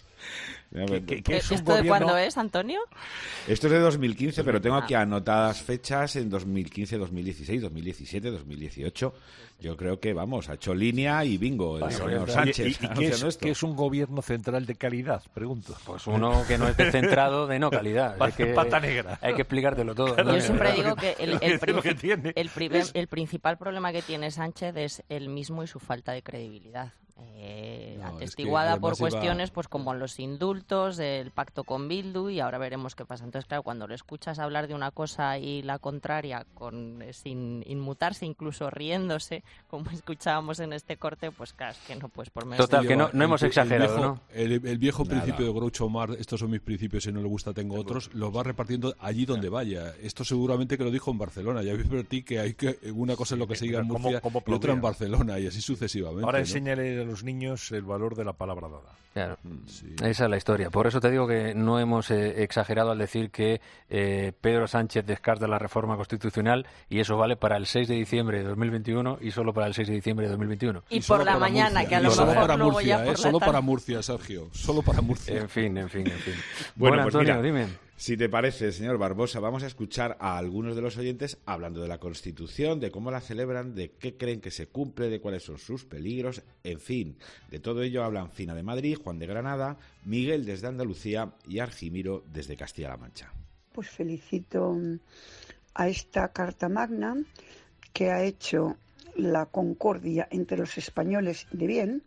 Speaker 7: ¿Qué, qué, qué es ¿Esto gobierno? ¿De cuándo es, Antonio?
Speaker 4: Esto es de dos mil quince, pero tengo aquí anotadas fechas en dos mil quince, dos mil dieciséis, dos mil diecisiete, dos mil dieciocho. Yo creo que, vamos, ha hecho línea y bingo el señor Sánchez.
Speaker 8: ¿Y, y qué, es, qué es un gobierno central de calidad? Pregunto.
Speaker 3: Pues uno que no es descentrado de no calidad. Hay que,
Speaker 8: Pata negra.
Speaker 3: Hay que explicártelo todo.
Speaker 7: Yo siempre digo que el, el, princip- el, primer, el principal problema que tiene Sánchez es él mismo y su falta de credibilidad. Eh, no, atestiguada es que por cuestiones iba... pues como los indultos, el pacto con Bildu, y ahora veremos qué pasa. Entonces, claro, cuando lo escuchas hablar de una cosa y la contraria, con sin inmutarse, incluso riéndose, como escuchábamos en este corte, pues claro, es que no puedes por menos.
Speaker 3: Total, que no, no hemos exagerado,
Speaker 5: el viejo,
Speaker 3: ¿no?
Speaker 5: El, el viejo Nada. principio de Groucho Marx, estos son mis principios, si no le gusta tengo otros, los va repartiendo allí donde vaya. Esto seguramente que lo dijo en Barcelona. Ya advertí que hay que una cosa es lo que se diga en Murcia ¿cómo, cómo y otra en Barcelona, y así sucesivamente.
Speaker 8: Ahora
Speaker 5: ¿no?
Speaker 8: enséñale a los niños el valor de la palabra dada.
Speaker 3: Claro, sí. Esa es la historia. Por eso te digo que no hemos eh, exagerado al decir que eh, Pedro Sánchez descarta la reforma constitucional y eso vale para el seis de diciembre de dos mil veintiuno y solo para el seis de diciembre de dos mil veintiuno.
Speaker 7: Y, y por la mañana, Murcia. que a lo
Speaker 5: y
Speaker 7: mejor
Speaker 5: solo para
Speaker 7: luego
Speaker 5: Murcia,
Speaker 7: ya
Speaker 5: eh,
Speaker 7: por
Speaker 5: solo
Speaker 7: la
Speaker 5: para Murcia, Sergio, solo para Murcia.
Speaker 3: En fin, en fin, en fin.
Speaker 4: Bueno,
Speaker 3: bueno
Speaker 4: pues
Speaker 3: Antonio,
Speaker 4: mira,
Speaker 3: dime.
Speaker 4: Si te parece, señor Barbosa, vamos a escuchar a algunos de los oyentes hablando de la Constitución, de cómo la celebran, de qué creen que se cumple, de cuáles son sus peligros, en fin. De todo ello hablan Fina de Madrid, Juan de Granada, Miguel desde Andalucía y Argimiro desde Castilla-La Mancha.
Speaker 25: Pues felicito a esta Carta Magna que ha hecho la concordia entre los españoles de bien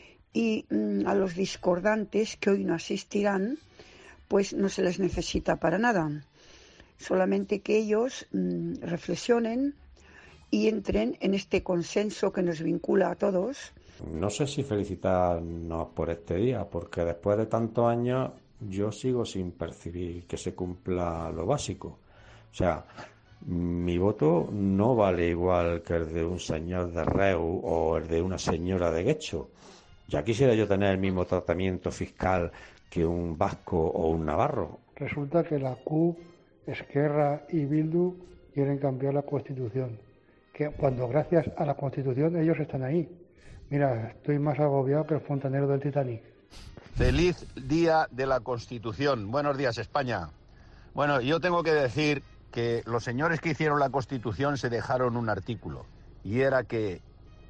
Speaker 25: y mm, a los discordantes que hoy no asistirán, pues no se les necesita para nada. Solamente que ellos mmm, reflexionen y entren en este consenso que nos vincula a todos.
Speaker 26: No sé si felicitarnos por este día, porque después de tantos años yo sigo sin percibir que se cumpla lo básico. O sea, mi voto no vale igual que el de un señor de Reu o el de una señora de Guecho. Ya quisiera yo tener el mismo tratamiento fiscal que un vasco o un navarro.
Speaker 9: Resulta que la C U P, Esquerra y Bildu quieren cambiar la Constitución, que cuando gracias a la Constitución ellos están ahí. Mira, estoy más agobiado que el fontanero del Titanic.
Speaker 10: Feliz Día de la Constitución. Buenos días, España. Bueno, yo tengo que decir que los señores que hicieron la Constitución se dejaron un artículo, y era que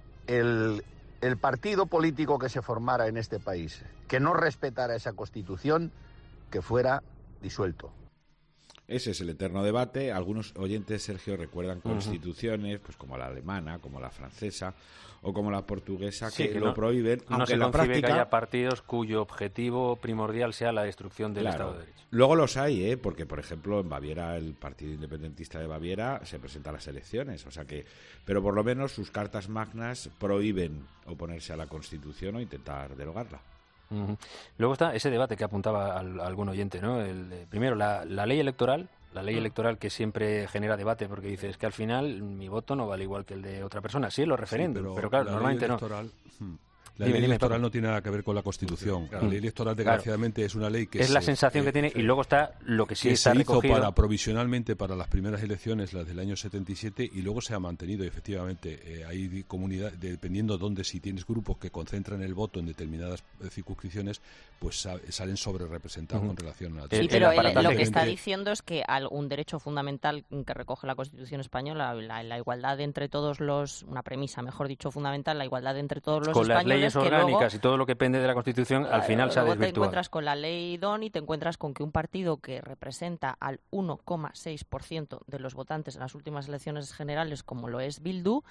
Speaker 10: el, el partido político que se formara en este país, que no respetara esa Constitución, que fuera disuelto.
Speaker 4: Ese es el eterno debate. Algunos oyentes, Sergio, recuerdan constituciones, uh-huh. pues como la alemana, como la francesa o como la portuguesa,
Speaker 3: sí,
Speaker 4: que,
Speaker 3: que
Speaker 4: lo
Speaker 3: no,
Speaker 4: prohíben.
Speaker 3: No
Speaker 4: aunque
Speaker 3: se
Speaker 4: en la
Speaker 3: concibe
Speaker 4: práctica
Speaker 3: que haya partidos cuyo objetivo primordial sea la destrucción del
Speaker 4: claro,
Speaker 3: Estado de Derecho.
Speaker 4: Luego los hay, ¿eh? Porque, por ejemplo, en Baviera, el Partido Independentista de Baviera se presenta a las elecciones, o sea que, pero por lo menos sus cartas magnas prohíben oponerse a la Constitución o intentar derogarla.
Speaker 3: Uh-huh. Luego está ese debate que apuntaba al, algún oyente, ¿no? El de, primero, la, la ley electoral, la ley electoral que siempre genera debate porque dices que al final mi voto no vale igual que el de otra persona. Sí, los referéndum, sí, pero, pero claro,
Speaker 5: la
Speaker 3: normalmente
Speaker 5: ley electoral,
Speaker 3: no.
Speaker 5: Hmm. La
Speaker 3: dime,
Speaker 5: ley
Speaker 3: dime,
Speaker 5: electoral
Speaker 3: Paco.
Speaker 5: no tiene nada que ver con la Constitución.
Speaker 3: Claro.
Speaker 5: La ley electoral, desgraciadamente, claro. es una ley que...
Speaker 3: Es
Speaker 5: se,
Speaker 3: la sensación
Speaker 5: eh,
Speaker 3: que tiene, y luego está lo que sí
Speaker 5: que
Speaker 3: está
Speaker 5: se hizo
Speaker 3: recogido.
Speaker 5: para, provisionalmente para las primeras elecciones, las del año setenta y siete, y luego se ha mantenido, y efectivamente. Eh, hay comunidades, dependiendo de dónde, si tienes grupos que concentran el voto en determinadas eh, circunscripciones, pues sa- salen sobre representados uh-huh. con relación a...
Speaker 7: Sí, pero el, lo que está diciendo es que un derecho fundamental que recoge la Constitución española, la, la igualdad entre todos los... Una premisa, mejor dicho, fundamental, la igualdad entre todos los
Speaker 3: con
Speaker 7: españoles...
Speaker 3: Con las leyes orgánicas y todo lo que pende de la Constitución, al final se ha desvirtuado.
Speaker 7: Te encuentras con la ley D O N y te encuentras con que un partido que representa al uno coma seis por ciento de los votantes en las últimas elecciones generales, como lo es Bildu,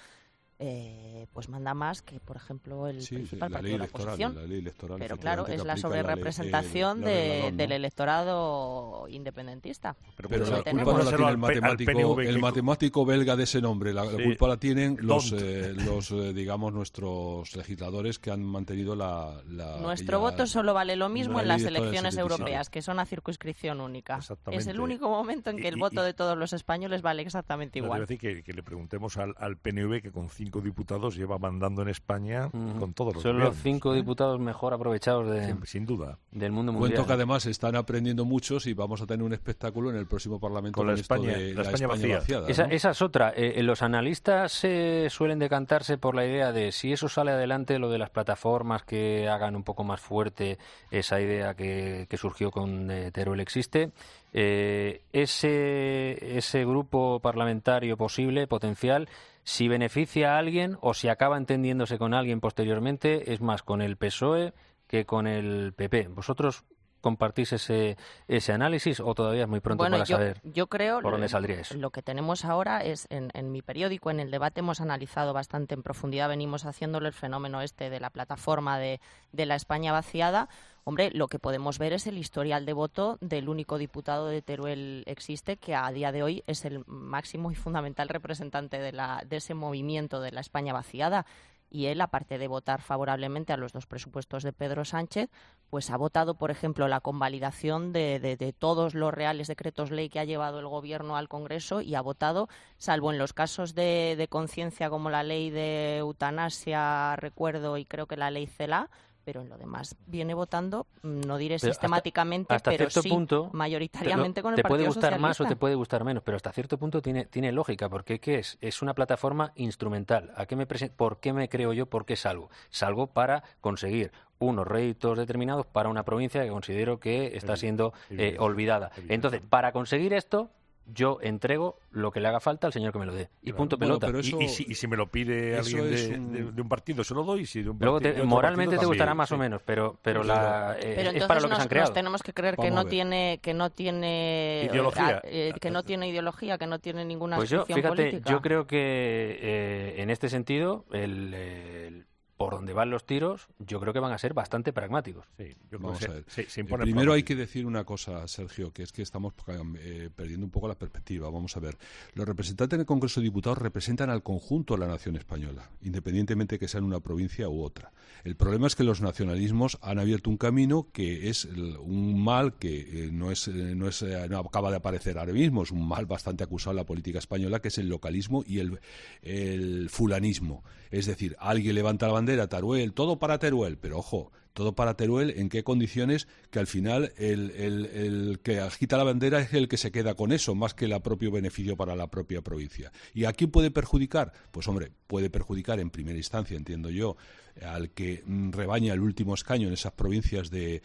Speaker 7: eh, pues manda más que, por ejemplo, el
Speaker 5: sí,
Speaker 7: principal
Speaker 5: la
Speaker 7: partido de la oposición.
Speaker 5: La ley electoral,
Speaker 7: pero claro, es la sobrerepresentación
Speaker 5: la ley, eh,
Speaker 7: de,
Speaker 5: ¿no?
Speaker 7: del electorado independentista.
Speaker 5: Pero, pero la culpa no la tiene el matemático, el matemático belga de ese nombre. La, sí. la culpa la tienen los, eh, los eh, digamos, nuestros legisladores que han mantenido la... la
Speaker 7: Nuestro
Speaker 5: aquella,
Speaker 7: voto solo vale lo mismo en las elecciones europeas,
Speaker 5: sí.
Speaker 7: que son a circunscripción única. Es el único momento en que el y, voto y, de todos los españoles vale exactamente igual.
Speaker 8: No, decir que, que le preguntemos al, al P N V, que con cinco diputados lleva mandando en España uh-huh. con todos los
Speaker 3: Son
Speaker 8: gobiernos,
Speaker 3: los cinco
Speaker 8: ¿eh?
Speaker 3: diputados mejor aprovechados de,
Speaker 8: sin, sin duda.
Speaker 3: del mundo mundial.
Speaker 5: Cuento que además están aprendiendo muchos y vamos a tener un espectáculo en el próximo Parlamento
Speaker 8: con la
Speaker 5: con
Speaker 8: España,
Speaker 5: esto de
Speaker 8: la
Speaker 5: la
Speaker 8: España,
Speaker 5: España
Speaker 8: vacía.
Speaker 5: vaciada.
Speaker 3: Esa,
Speaker 5: ¿no?
Speaker 3: esa es otra. Eh, los analistas eh, suelen decantarse por la idea de si eso sale adelante, lo de las plataformas que hagan un poco más fuerte esa idea que, que surgió con eh, Teruel existe. Eh, ese, ese grupo parlamentario posible, potencial, si beneficia a alguien o si acaba entendiéndose con alguien posteriormente, es más con el P S O E que con el P P. ¿Vosotros compartís ese ese análisis o todavía es muy pronto
Speaker 7: bueno,
Speaker 3: para
Speaker 7: yo,
Speaker 3: saber
Speaker 7: yo creo
Speaker 3: por dónde
Speaker 7: lo,
Speaker 3: saldría eso?
Speaker 7: Lo que tenemos ahora es, en, en mi periódico, en el debate hemos analizado bastante en profundidad, venimos haciéndolo el fenómeno este de la plataforma de, de la España vaciada. Hombre, lo que podemos ver es el historial de voto del único diputado de Teruel existe, que a día de hoy es el máximo y fundamental representante de, la, de ese movimiento de la España vaciada. Y él, aparte de votar favorablemente a los dos presupuestos de Pedro Sánchez, pues ha votado, por ejemplo, la convalidación de, de, de todos los reales decretos ley que ha llevado el Gobierno al Congreso y ha votado, salvo en los casos de, de conciencia como la ley de eutanasia, recuerdo, y creo que la ley CELA, pero en lo demás viene votando, no diré pero sistemáticamente,
Speaker 3: hasta, hasta
Speaker 7: pero
Speaker 3: cierto
Speaker 7: sí
Speaker 3: punto,
Speaker 7: mayoritariamente
Speaker 3: lo,
Speaker 7: con el
Speaker 3: te
Speaker 7: Partido
Speaker 3: puede gustar
Speaker 7: Socialista.
Speaker 3: más o te puede gustar menos, pero hasta cierto punto tiene tiene lógica, porque ¿qué es? Es una plataforma instrumental. ¿A qué me presen- ¿Por qué me creo yo? ¿Por qué salgo? Salgo para conseguir unos réditos determinados para una provincia que considero que está siendo eh, olvidada. Entonces, para conseguir esto, yo entrego lo que le haga falta al señor que me lo dé. Y punto
Speaker 8: bueno,
Speaker 3: pelota.
Speaker 8: Pero eso, y, y, si, y si me lo pide alguien de un... De, de un partido, se lo doy. Si de un
Speaker 3: Luego te,
Speaker 8: partido,
Speaker 3: moralmente
Speaker 8: partido,
Speaker 3: te gustará
Speaker 8: también,
Speaker 3: más
Speaker 8: sí.
Speaker 3: o menos, pero pero, la, eh,
Speaker 7: pero
Speaker 3: es para lo que
Speaker 7: nos,
Speaker 3: se han creado.
Speaker 7: Nos tenemos que creer que no tiene que no tiene
Speaker 8: ideología,
Speaker 7: eh, que no tiene ideología, que no tiene ninguna
Speaker 3: pues yo, fíjate,
Speaker 7: política.
Speaker 3: yo creo que eh, en este sentido el, el por donde van los tiros, yo creo que van a ser bastante pragmáticos.
Speaker 8: Sí, yo creo
Speaker 5: Vamos
Speaker 8: que
Speaker 5: a ver.
Speaker 8: Se, se
Speaker 5: Primero pragmático. Hay que decir una cosa, Sergio, que es que estamos eh, perdiendo un poco la perspectiva. Vamos a ver. Los representantes del Congreso de Diputados representan al conjunto de la nación española, independientemente que sea en una provincia u otra. El problema es que los nacionalismos han abierto un camino que es un mal que eh, no es eh, no es eh, no acaba de aparecer ahora mismo, es un mal bastante acusado en la política española, que es el localismo y el, el fulanismo. Es decir, alguien levanta la bandera, Teruel, todo para Teruel, pero ojo, todo para Teruel, ¿en qué condiciones? Que al final el, el, el que agita la bandera es el que se queda con eso, más que el propio beneficio para la propia provincia. ¿Y a quién puede perjudicar? Pues hombre, puede perjudicar en primera instancia, entiendo yo, al que rebaña el último escaño en esas provincias de,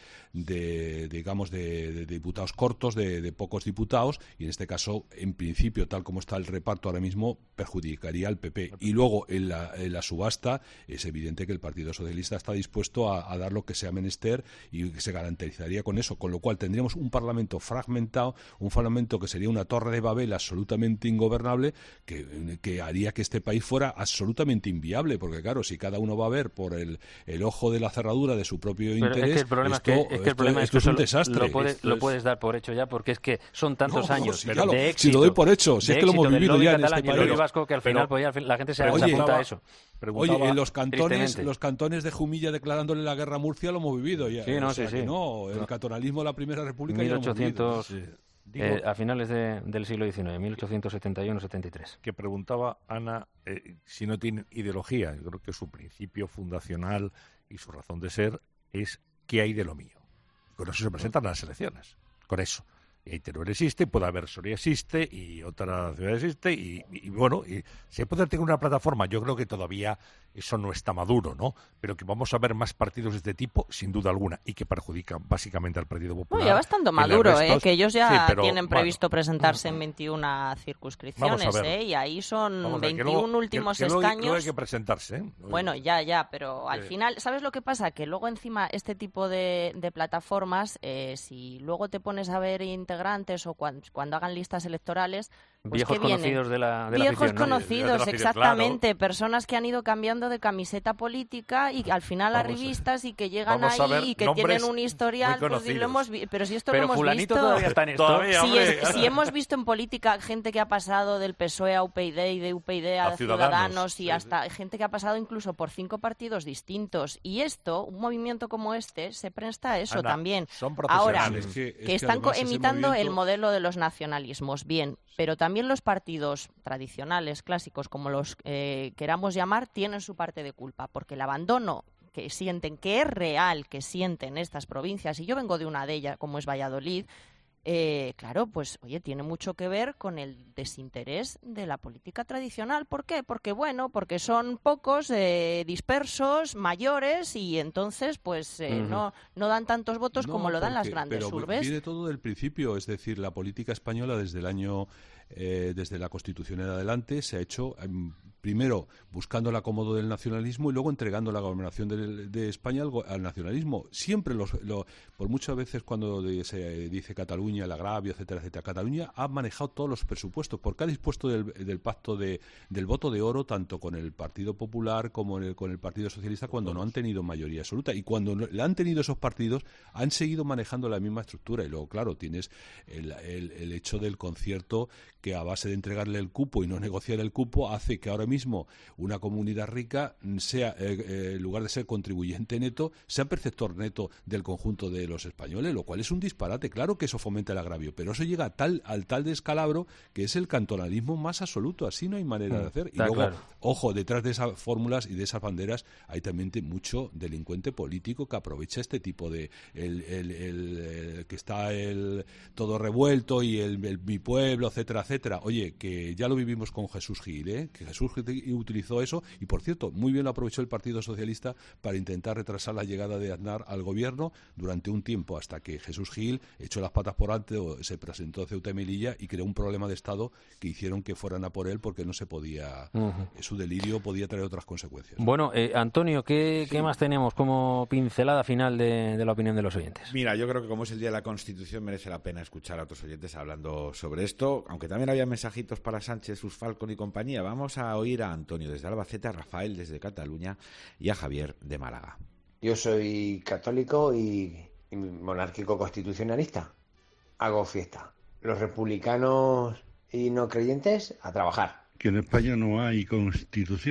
Speaker 5: de digamos, de, de diputados cortos, de, de pocos diputados, y en este caso, en principio, tal como está el reparto ahora mismo, perjudicaría al P P. Y luego, en la, en la subasta, es evidente que el Partido Socialista está dispuesto a, a dar lo que sea menester y que se garantizaría con eso, con lo cual tendríamos un Parlamento fragmentado, un Parlamento que sería una torre de Babel absolutamente ingobernable, que, que haría que este país fuera absolutamente inviable, porque claro, si cada uno va a ver por el, el ojo de la cerradura de su propio
Speaker 3: Pero
Speaker 5: interés,
Speaker 3: es que el problema
Speaker 5: esto,
Speaker 3: es que, es que, el problema
Speaker 5: esto,
Speaker 3: es, que
Speaker 5: esto es un desastre.
Speaker 3: Lo, puede, lo
Speaker 5: es...
Speaker 3: puedes dar por hecho ya, porque es que son tantos
Speaker 5: no,
Speaker 3: años
Speaker 5: si,
Speaker 3: de,
Speaker 5: ya lo,
Speaker 3: de éxito.
Speaker 5: Si lo doy por hecho, si es que lo hemos vivido ya en este país.
Speaker 3: El vasco, que al final pero, pues, la gente se, se apunta a eso.
Speaker 5: Oye, en los cantones, los cantones de Jumilla declarándole la guerra a Murcia lo hemos vivido ya.
Speaker 3: Sí, no,
Speaker 5: o sea,
Speaker 3: sí, sí.
Speaker 5: No, el catalanismo de la Primera República
Speaker 3: mil ochocientos,
Speaker 5: ya lo hemos vivido.
Speaker 3: Eh, a finales de, del siglo diecinueve, mil ochocientos setenta y uno setenta y tres.
Speaker 8: Que preguntaba Ana eh, si no tienen ideología. Yo creo que su principio fundacional y su razón de ser es ¿qué hay de lo mío? Con eso se presentan las elecciones, con eso. Y Teruel existe, puede haber Soria existe, y otra ciudad existe, y, y, y bueno, y se puede tener una plataforma. Yo creo que todavía eso no está maduro, ¿no? Pero que vamos a ver más partidos de este tipo, sin duda alguna, y que perjudican básicamente al Partido Popular.
Speaker 7: No, ya va estando maduro, restos, ¿eh? Que ellos ya
Speaker 8: sí, pero,
Speaker 7: tienen previsto
Speaker 8: bueno,
Speaker 7: presentarse en veintiuna circunscripciones, ¿eh? Y ahí son veintiún luego, últimos
Speaker 8: que, que
Speaker 7: escaños.
Speaker 8: Luego hay que presentarse, ¿eh?
Speaker 7: Bueno, ya, ya, pero al eh. final, ¿sabes lo que pasa? Que luego encima este tipo de, de plataformas, eh, si luego te pones a ver integrantes o cuando, cuando hagan listas electorales, pues
Speaker 3: viejos
Speaker 7: ¿qué
Speaker 3: conocidos de la, de
Speaker 7: viejos
Speaker 3: la afición,
Speaker 7: conocidos,
Speaker 3: ¿no?
Speaker 7: exactamente,
Speaker 3: claro.
Speaker 7: Personas que han ido cambiando de camiseta política y al final
Speaker 8: vamos
Speaker 7: a revistas
Speaker 8: a,
Speaker 7: y que llegan ahí y que tienen un historial, pues si lo hemos vi pero si esto
Speaker 3: pero
Speaker 7: lo hemos
Speaker 3: fulanito
Speaker 7: visto,
Speaker 3: todavía está en esto.
Speaker 8: Todavía,
Speaker 7: si, es, si hemos visto en política gente que ha pasado del P S O E a U P y D y de U P y D a, a Ciudadanos, Ciudadanos y sí, hasta sí. gente que ha pasado incluso por cinco partidos distintos, y esto, un movimiento como este, se presta a eso Ana, también.
Speaker 8: Son
Speaker 7: Ahora,
Speaker 5: es que, es
Speaker 7: que están
Speaker 5: que
Speaker 7: imitando
Speaker 5: movimiento...
Speaker 7: el modelo de los nacionalismos, bien, pero también los partidos tradicionales, clásicos, como los eh, queramos llamar, tienen su parte de culpa, porque el abandono que sienten, que es real, que sienten estas provincias, y yo vengo de una de ellas, como es Valladolid, eh, claro, pues, oye, tiene mucho que ver con el desinterés de la política tradicional. ¿Por qué? Porque, bueno, porque son pocos, eh, dispersos, mayores, y entonces, pues, eh, uh-huh. no, no dan tantos votos
Speaker 5: no,
Speaker 7: como lo dan
Speaker 5: porque,
Speaker 7: las grandes
Speaker 5: pero
Speaker 7: urbes.
Speaker 5: Viene todo del principio, es decir, la política española desde el año, eh, desde la Constitución en adelante, se ha hecho... Eh, primero buscando el acomodo del nacionalismo y luego entregando la gobernación de, de España al, al nacionalismo. Siempre, los, lo, por muchas veces cuando de, se dice Cataluña, el agravio, etcétera, etcétera, Cataluña ha manejado todos los presupuestos, porque ha dispuesto del, del pacto de, del voto de oro tanto con el Partido Popular como en el, con el Partido Socialista cuando no han tenido mayoría absoluta. Y cuando no, la han tenido esos partidos, han seguido manejando la misma estructura. Y luego, claro, tienes el, el, el hecho del concierto que a base de entregarle el cupo y no negociar el cupo hace que ahora mismo mismo una comunidad rica sea, eh, eh, en lugar de ser contribuyente neto, sea perceptor neto del conjunto de los españoles, lo cual es un disparate. Claro que eso fomenta el agravio, pero eso llega a tal, al tal descalabro que es el cantonalismo más absoluto. Así no hay manera mm, de hacer. Y luego, claro. ojo, detrás de esas fórmulas y de esas banderas hay también mucho delincuente político que aprovecha este tipo de... El, el, el, el que está el todo revuelto y el, el mi pueblo, etcétera, etcétera. Oye, que ya lo vivimos con Jesús Gil, ¿eh? Que Jesús Gil utilizó eso y, por cierto, muy bien lo aprovechó el Partido Socialista para intentar retrasar la llegada de Aznar al gobierno durante un tiempo, hasta que Jesús Gil echó las patas por delante, se presentó a Ceuta y Melilla y creó un problema de Estado que hicieron que fueran a por él porque no se podía, uh-huh. su delirio podía traer otras consecuencias.
Speaker 3: Bueno, eh, Antonio, ¿qué, sí. ¿qué más tenemos como pincelada final de, de la opinión de los oyentes?
Speaker 4: Mira, yo creo que como es el Día de la Constitución merece la pena escuchar a otros oyentes hablando sobre esto, aunque también había mensajitos para Sánchez, Susfalcon y compañía. Vamos a oír a Antonio desde Albacete, a Rafael desde Cataluña y a Javier de Málaga.
Speaker 11: Yo soy católico y, y monárquico constitucionalista. Hago fiesta. Los republicanos y no creyentes a trabajar.
Speaker 13: Que en España no hay constitución.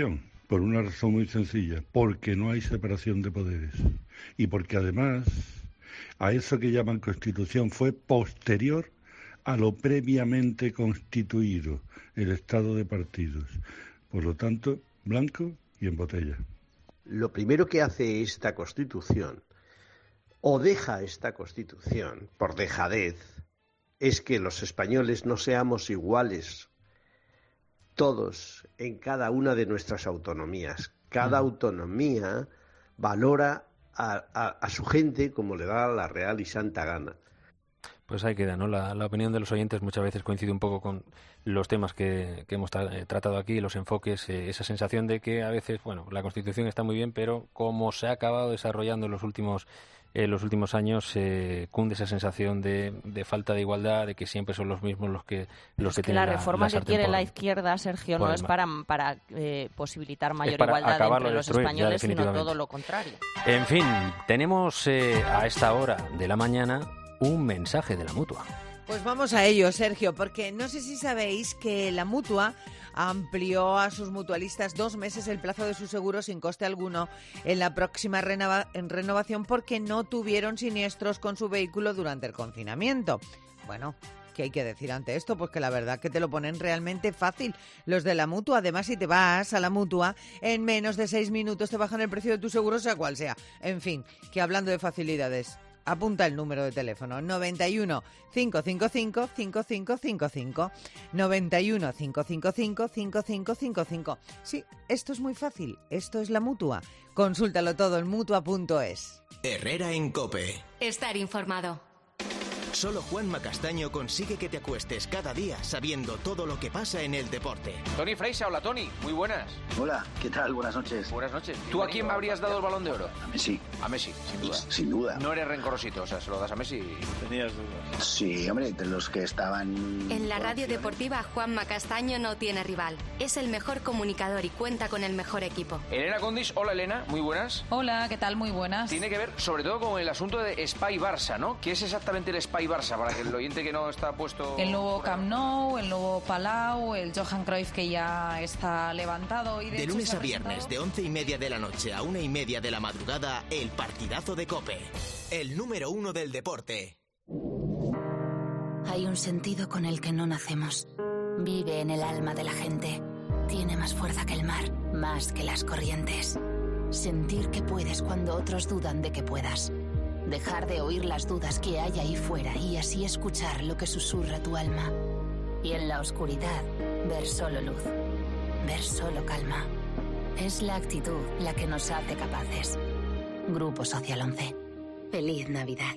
Speaker 13: Por una razón muy sencilla, porque no hay separación de poderes. Y porque además a eso que llaman Constitución fue posterior a lo previamente constituido, el estado de partidos. Por lo tanto, blanco y en botella.
Speaker 14: Lo primero que hace esta Constitución, o deja esta Constitución, por dejadez, es que los españoles no seamos iguales todos en cada una de nuestras autonomías. Cada autonomía valora a, a, a su gente como le da la real y santa gana.
Speaker 3: Pues ahí queda, ¿no? La, la opinión de los oyentes muchas veces coincide un poco con los temas que, que hemos tra- eh, tratado aquí, los enfoques, eh, esa sensación de que a veces, bueno, la Constitución está muy bien, pero como se ha acabado desarrollando en los últimos en los últimos años, eh, cunde esa sensación de, de falta de igualdad, de que siempre son los mismos los que los
Speaker 7: es
Speaker 3: que,
Speaker 7: que
Speaker 3: tienen
Speaker 7: la reforma
Speaker 3: la, la
Speaker 7: que quiere
Speaker 3: por,
Speaker 7: la izquierda, Sergio, no es para, para eh, posibilitar mayor
Speaker 3: para
Speaker 7: igualdad entre los
Speaker 3: destruir,
Speaker 7: españoles, sino todo lo contrario.
Speaker 3: En fin, tenemos eh, a esta hora de la mañana un mensaje de la Mutua.
Speaker 15: Pues vamos a ello, Sergio, porque no sé si sabéis que la Mutua amplió a sus mutualistas dos meses el plazo de su seguro sin coste alguno en la próxima renova- en renovación porque no tuvieron siniestros con su vehículo durante el confinamiento. Bueno, ¿qué hay que decir ante esto? Pues que la verdad que te lo ponen realmente fácil los de la Mutua. Además, si te vas a la Mutua, en menos de seis minutos te bajan el precio de tu seguro, sea cual sea. En fin, que hablando de facilidades, apunta el número de teléfono noventa y uno, cinco cinco cinco, cinco cinco cinco cinco, noventa y uno, cinco cinco cinco, cinco cinco cinco cinco. Sí, esto es muy fácil, esto es la Mutua. Consúltalo todo en mutua punto es.
Speaker 1: Herrera en COPE.
Speaker 2: Estar informado.
Speaker 1: Solo Juanma Castaño consigue que te acuestes cada día sabiendo todo lo que pasa en el deporte.
Speaker 16: Tony Freixa, hola Tony, muy buenas.
Speaker 17: Hola, ¿qué tal? Buenas noches.
Speaker 16: Buenas noches. ¿Tú a quién me habrías dado el Balón de Oro?
Speaker 17: A Messi.
Speaker 16: A Messi, sin duda.
Speaker 17: Sin duda.
Speaker 16: No eres rencorosito, o sea, se lo das a Messi.
Speaker 17: Tenías dudas. Sí, hombre, de los que estaban...
Speaker 2: En la radio deportiva, Juanma Castaño no tiene rival. Es el mejor comunicador y cuenta con el mejor equipo.
Speaker 16: Elena Condis, hola Elena, muy buenas.
Speaker 19: Hola, ¿qué tal? Muy buenas.
Speaker 16: Tiene que ver sobre todo con el asunto de Spy Barça, ¿no? ¿Qué es exactamente el Spy Barça para que el oyente que no está puesto...
Speaker 19: El nuevo Camp Nou, el nuevo Palau, el Johan Cruyff que ya está levantado. Y de
Speaker 1: de
Speaker 19: hecho
Speaker 1: lunes
Speaker 19: se
Speaker 1: a
Speaker 19: ha
Speaker 1: viernes,
Speaker 19: presentado...
Speaker 1: de once y media de la noche a una y media de la madrugada, el partidazo de COPE. El número uno del deporte.
Speaker 12: Hay un sentido con el que no nacemos. Vive en el alma de la gente. Tiene más fuerza que el mar, más que las corrientes. Sentir que puedes cuando otros dudan de que puedas. Dejar de oír las dudas que hay ahí fuera y así escuchar lo que susurra tu alma. Y en la oscuridad, ver solo luz. Ver solo calma. Es la actitud la que nos hace capaces. Grupo Social once. Feliz Navidad.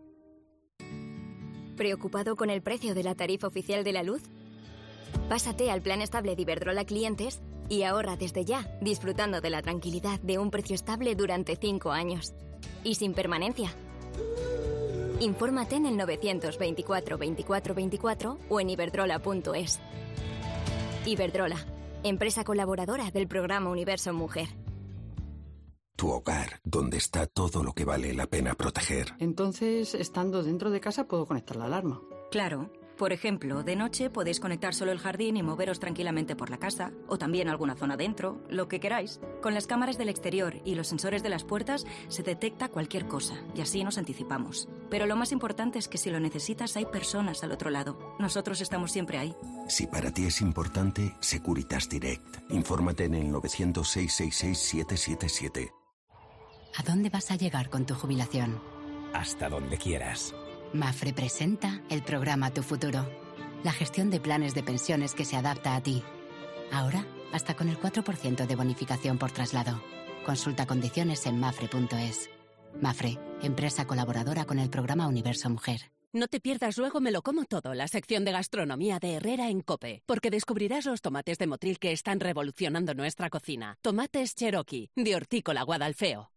Speaker 27: ¿Preocupado con el precio de la tarifa oficial de la luz? Pásate al plan estable de Iberdrola Clientes y ahorra desde ya, disfrutando de la tranquilidad de un precio estable durante cinco años. Y sin permanencia. Infórmate en el novecientos veinticuatro veinticuatro veinticuatro o en iberdrola punto es. Iberdrola, empresa colaboradora del programa Universo Mujer.
Speaker 28: Tu hogar, donde está todo lo que vale la pena proteger.
Speaker 29: Entonces, estando dentro de casa, puedo conectar la alarma.
Speaker 30: Claro. Por ejemplo, de noche podéis conectar solo el jardín y moveros tranquilamente por la casa, o también alguna zona dentro, lo que queráis. Con las cámaras del exterior y los sensores de las puertas se detecta cualquier cosa, y así nos anticipamos. Pero lo más importante es que si lo necesitas hay personas al otro lado. Nosotros estamos siempre ahí.
Speaker 28: Si para ti es importante, Securitas Direct. Infórmate en el novecientos, seiscientos sesenta y seis, siete siete siete.
Speaker 31: ¿A dónde vas a llegar con tu jubilación?
Speaker 28: Hasta donde quieras.
Speaker 31: Mafre presenta el programa Tu Futuro, la gestión de planes de pensiones que se adapta a ti. Ahora, hasta con el cuatro por ciento de bonificación por traslado. Consulta condiciones en mafre punto es. Mafre, empresa colaboradora con el programa Universo Mujer.
Speaker 32: No te pierdas Luego me lo como todo, la sección de gastronomía de Herrera en COPE, porque descubrirás los tomates de Motril que están revolucionando nuestra cocina. Tomates Cherokee, de Hortícola Guadalfeo.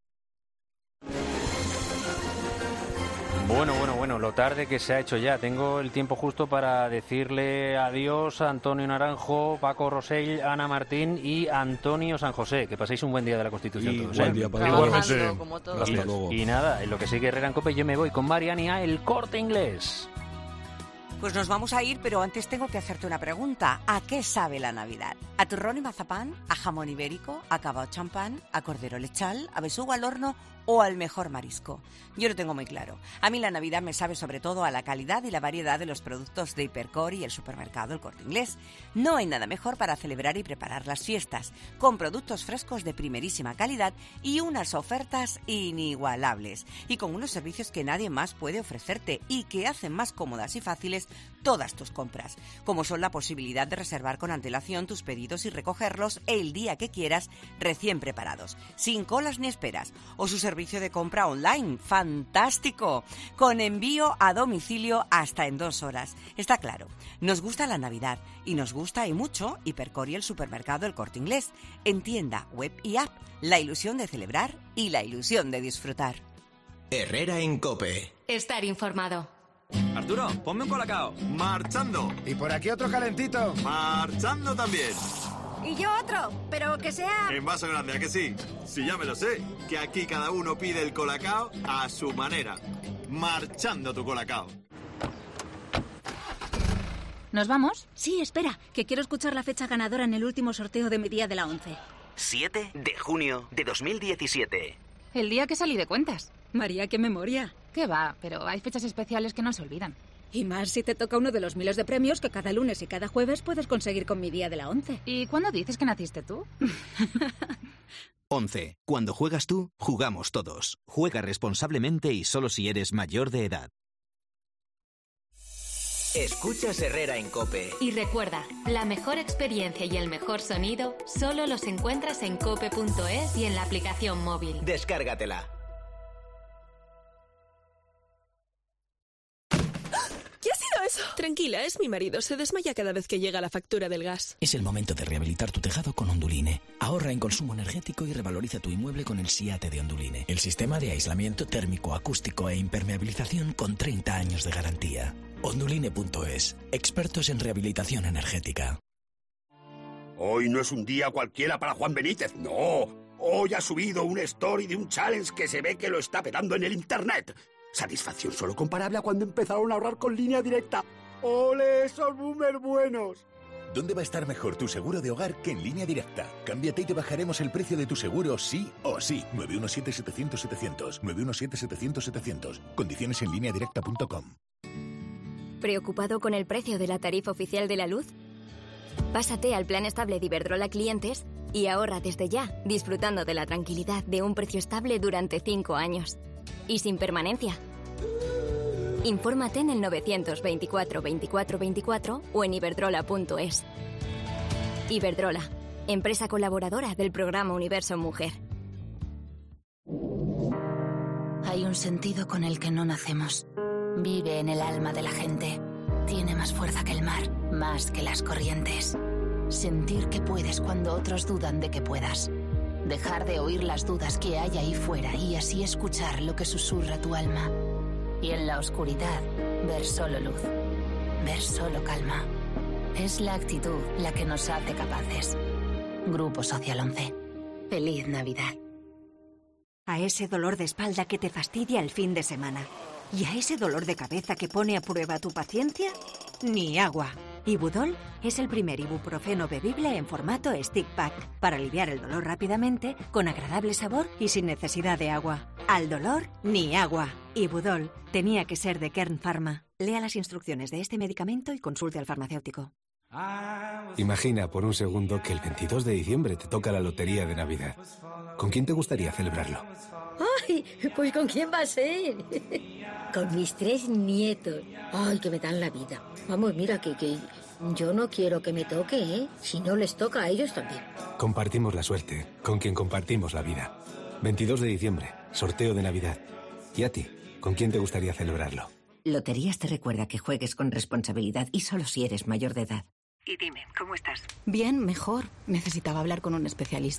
Speaker 3: Bueno, bueno, bueno, lo tarde que se ha hecho ya. Tengo el tiempo justo para decirle adiós a Antonio Naranjo, Paco Rosell, Ana Martín y Antonio San José. Que paséis un buen día de la Constitución.
Speaker 5: Y
Speaker 3: todos,
Speaker 5: buen
Speaker 3: ¿eh?
Speaker 5: día para todos.
Speaker 3: Hasta luego. Y nada, en lo que sigue Herrera en COPE yo me voy con Mariani a El Corte Inglés.
Speaker 6: Pues nos vamos a ir, pero antes tengo que hacerte una pregunta. ¿A qué sabe la Navidad? ¿A turrón y mazapán? ¿A jamón ibérico? ¿A cavao champán? ¿A cordero lechal? ¿A besugo al horno? ¿O al mejor marisco? Yo lo tengo muy claro. A mí la Navidad me sabe sobre todo a la calidad y la variedad de los productos de Hipercor y el supermercado El Corte Inglés. No hay nada mejor para celebrar y preparar las fiestas, con productos frescos de primerísima calidad y unas ofertas inigualables. Y con unos servicios que nadie más puede ofrecerte y que hacen más cómodas y fáciles todas tus compras, como son la posibilidad de reservar con antelación tus pedidos y recogerlos el día que quieras recién preparados, sin colas ni esperas, o su servicio de compra online, ¡fantástico!, con envío a domicilio hasta en dos horas. Está claro, nos gusta la Navidad y nos gusta y mucho Hipercor y el supermercado El Corte Inglés, en tienda, web y app, la ilusión de celebrar y la ilusión de disfrutar.
Speaker 1: Herrera en COPE.
Speaker 2: Estar informado.
Speaker 8: Arturo, ponme un colacao. Marchando. Y por aquí otro calentito. Marchando también.
Speaker 9: Y yo otro, pero que sea...
Speaker 8: En vaso grande, ¿a que sí? Sí, ya me lo sé. Que aquí cada uno pide el colacao a su manera. Marchando tu colacao.
Speaker 10: ¿Nos vamos? Sí, espera, que quiero escuchar la fecha ganadora en el último sorteo de mi día de la once.
Speaker 18: siete de junio de dos mil diecisiete.
Speaker 10: El día que salí de cuentas. María, qué memoria.
Speaker 20: Qué va, pero hay fechas especiales que no se olvidan.
Speaker 10: Y más si te toca uno de los miles de premios que cada lunes y cada jueves puedes conseguir con mi día de la once.
Speaker 20: ¿Y cuándo dices que naciste tú?
Speaker 1: once. Cuando juegas tú, jugamos todos. Juega responsablemente y solo si eres mayor de edad. Escuchas Herrera en COPE.
Speaker 2: Y recuerda, la mejor experiencia y el mejor sonido solo los encuentras en cope punto es y en la aplicación móvil.
Speaker 1: Descárgatela.
Speaker 21: ¿Qué ha sido eso? Tranquila, es mi marido. Se desmaya cada vez que llega la factura del gas.
Speaker 22: Es el momento de rehabilitar tu tejado con Onduline. Ahorra en consumo energético y revaloriza tu inmueble con el SIATE de Onduline. El sistema de aislamiento térmico, acústico e impermeabilización con treinta años de garantía. Onduline punto es. Expertos en rehabilitación energética.
Speaker 23: Hoy no es un día cualquiera para Juan Benítez, no. Hoy ha subido un story de un challenge que se ve que lo está petando en el internet. Satisfacción solo comparable a cuando empezaron a ahorrar con Línea Directa. ¡Ole, esos boomers buenos!
Speaker 24: ¿Dónde va a estar mejor tu seguro de hogar que en Línea Directa? Cámbiate y te bajaremos el precio de tu seguro sí o sí. nueve uno siete, setecientos, setecientos. nueve uno siete, setecientos, setecientos. Condiciones en línea directa punto com.
Speaker 27: ¿Preocupado con el precio de la tarifa oficial de la luz? Pásate al plan estable de Iberdrola Clientes y ahorra desde ya, disfrutando de la tranquilidad de un precio estable durante cinco años. Y sin permanencia. Infórmate en el novecientos veinticuatro veinticuatro veinticuatro o en iberdrola punto es. Iberdrola, empresa colaboradora del programa Universo Mujer.
Speaker 12: Hay un sentido con el que no nacemos. Vive en el alma de la gente. Tiene más fuerza que el mar, más que las corrientes. Sentir que puedes cuando otros dudan de que puedas. Dejar de oír las dudas que hay ahí fuera y así escuchar lo que susurra tu alma. Y en la oscuridad, ver solo luz. Ver solo calma. Es la actitud la que nos hace capaces. Grupo Social once. Feliz Navidad.
Speaker 25: A ese dolor de espalda que te fastidia el fin de semana. ¿Y a ese dolor de cabeza que pone a prueba tu paciencia? Ni agua. Ibudol es el primer ibuprofeno bebible en formato stick pack para aliviar el dolor rápidamente, con agradable sabor y sin necesidad de agua. Al dolor, ni agua. Ibudol tenía que ser de Kern Pharma. Lea las instrucciones de este medicamento y consulte al farmacéutico.
Speaker 26: Imagina por un segundo que el veintidós de diciembre te toca la lotería de Navidad. ¿Con quién te gustaría celebrarlo?
Speaker 33: ¡Ay! Pues ¿con quién va a ser? Con mis tres nietos. ¡Ay, que me dan la vida! Vamos, mira, que, que yo no quiero que me toque, ¿eh? Si no les toca a ellos también.
Speaker 26: Compartimos la suerte, con quien compartimos la vida. veintidós de diciembre, sorteo de Navidad. ¿Y a ti? ¿Con quién te gustaría celebrarlo?
Speaker 25: Loterías te recuerda que juegues con responsabilidad y solo si eres mayor de edad.
Speaker 10: Y dime, ¿cómo estás? Bien, mejor. Necesitaba hablar con un especialista.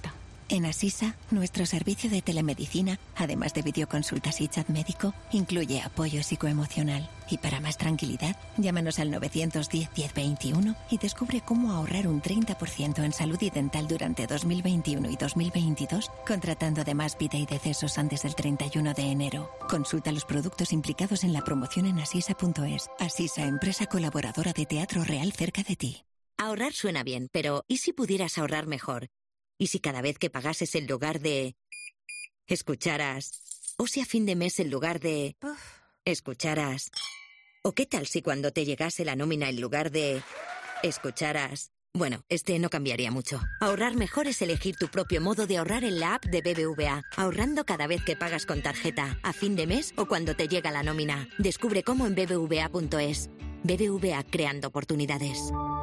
Speaker 4: En Asisa, nuestro servicio de telemedicina, además de videoconsultas y chat médico, incluye apoyo psicoemocional. Y para más tranquilidad, llámanos al nueve uno cero, diez veintiuno y descubre cómo ahorrar un treinta por ciento en salud y dental durante dos mil veintiuno y dos mil veintidós, contratando además vida y decesos antes del treinta y uno de enero. Consulta los productos implicados en la promoción en asisa punto es. Asisa, empresa colaboradora de Teatro Real cerca de ti.
Speaker 7: Ahorrar suena bien, pero ¿y si pudieras ahorrar mejor? ¿Y si cada vez que pagases en lugar de... escucharas? ¿O si a fin de mes en lugar de... escucharas? ¿O qué tal si cuando te llegase la nómina en lugar de... escucharas? Bueno, este no cambiaría mucho. Ahorrar mejor es elegir tu propio modo de ahorrar en la app de B B V A. Ahorrando cada vez que pagas con tarjeta, a fin de mes o cuando te llega la nómina. Descubre cómo en b b v a punto es. B B V A, creando oportunidades.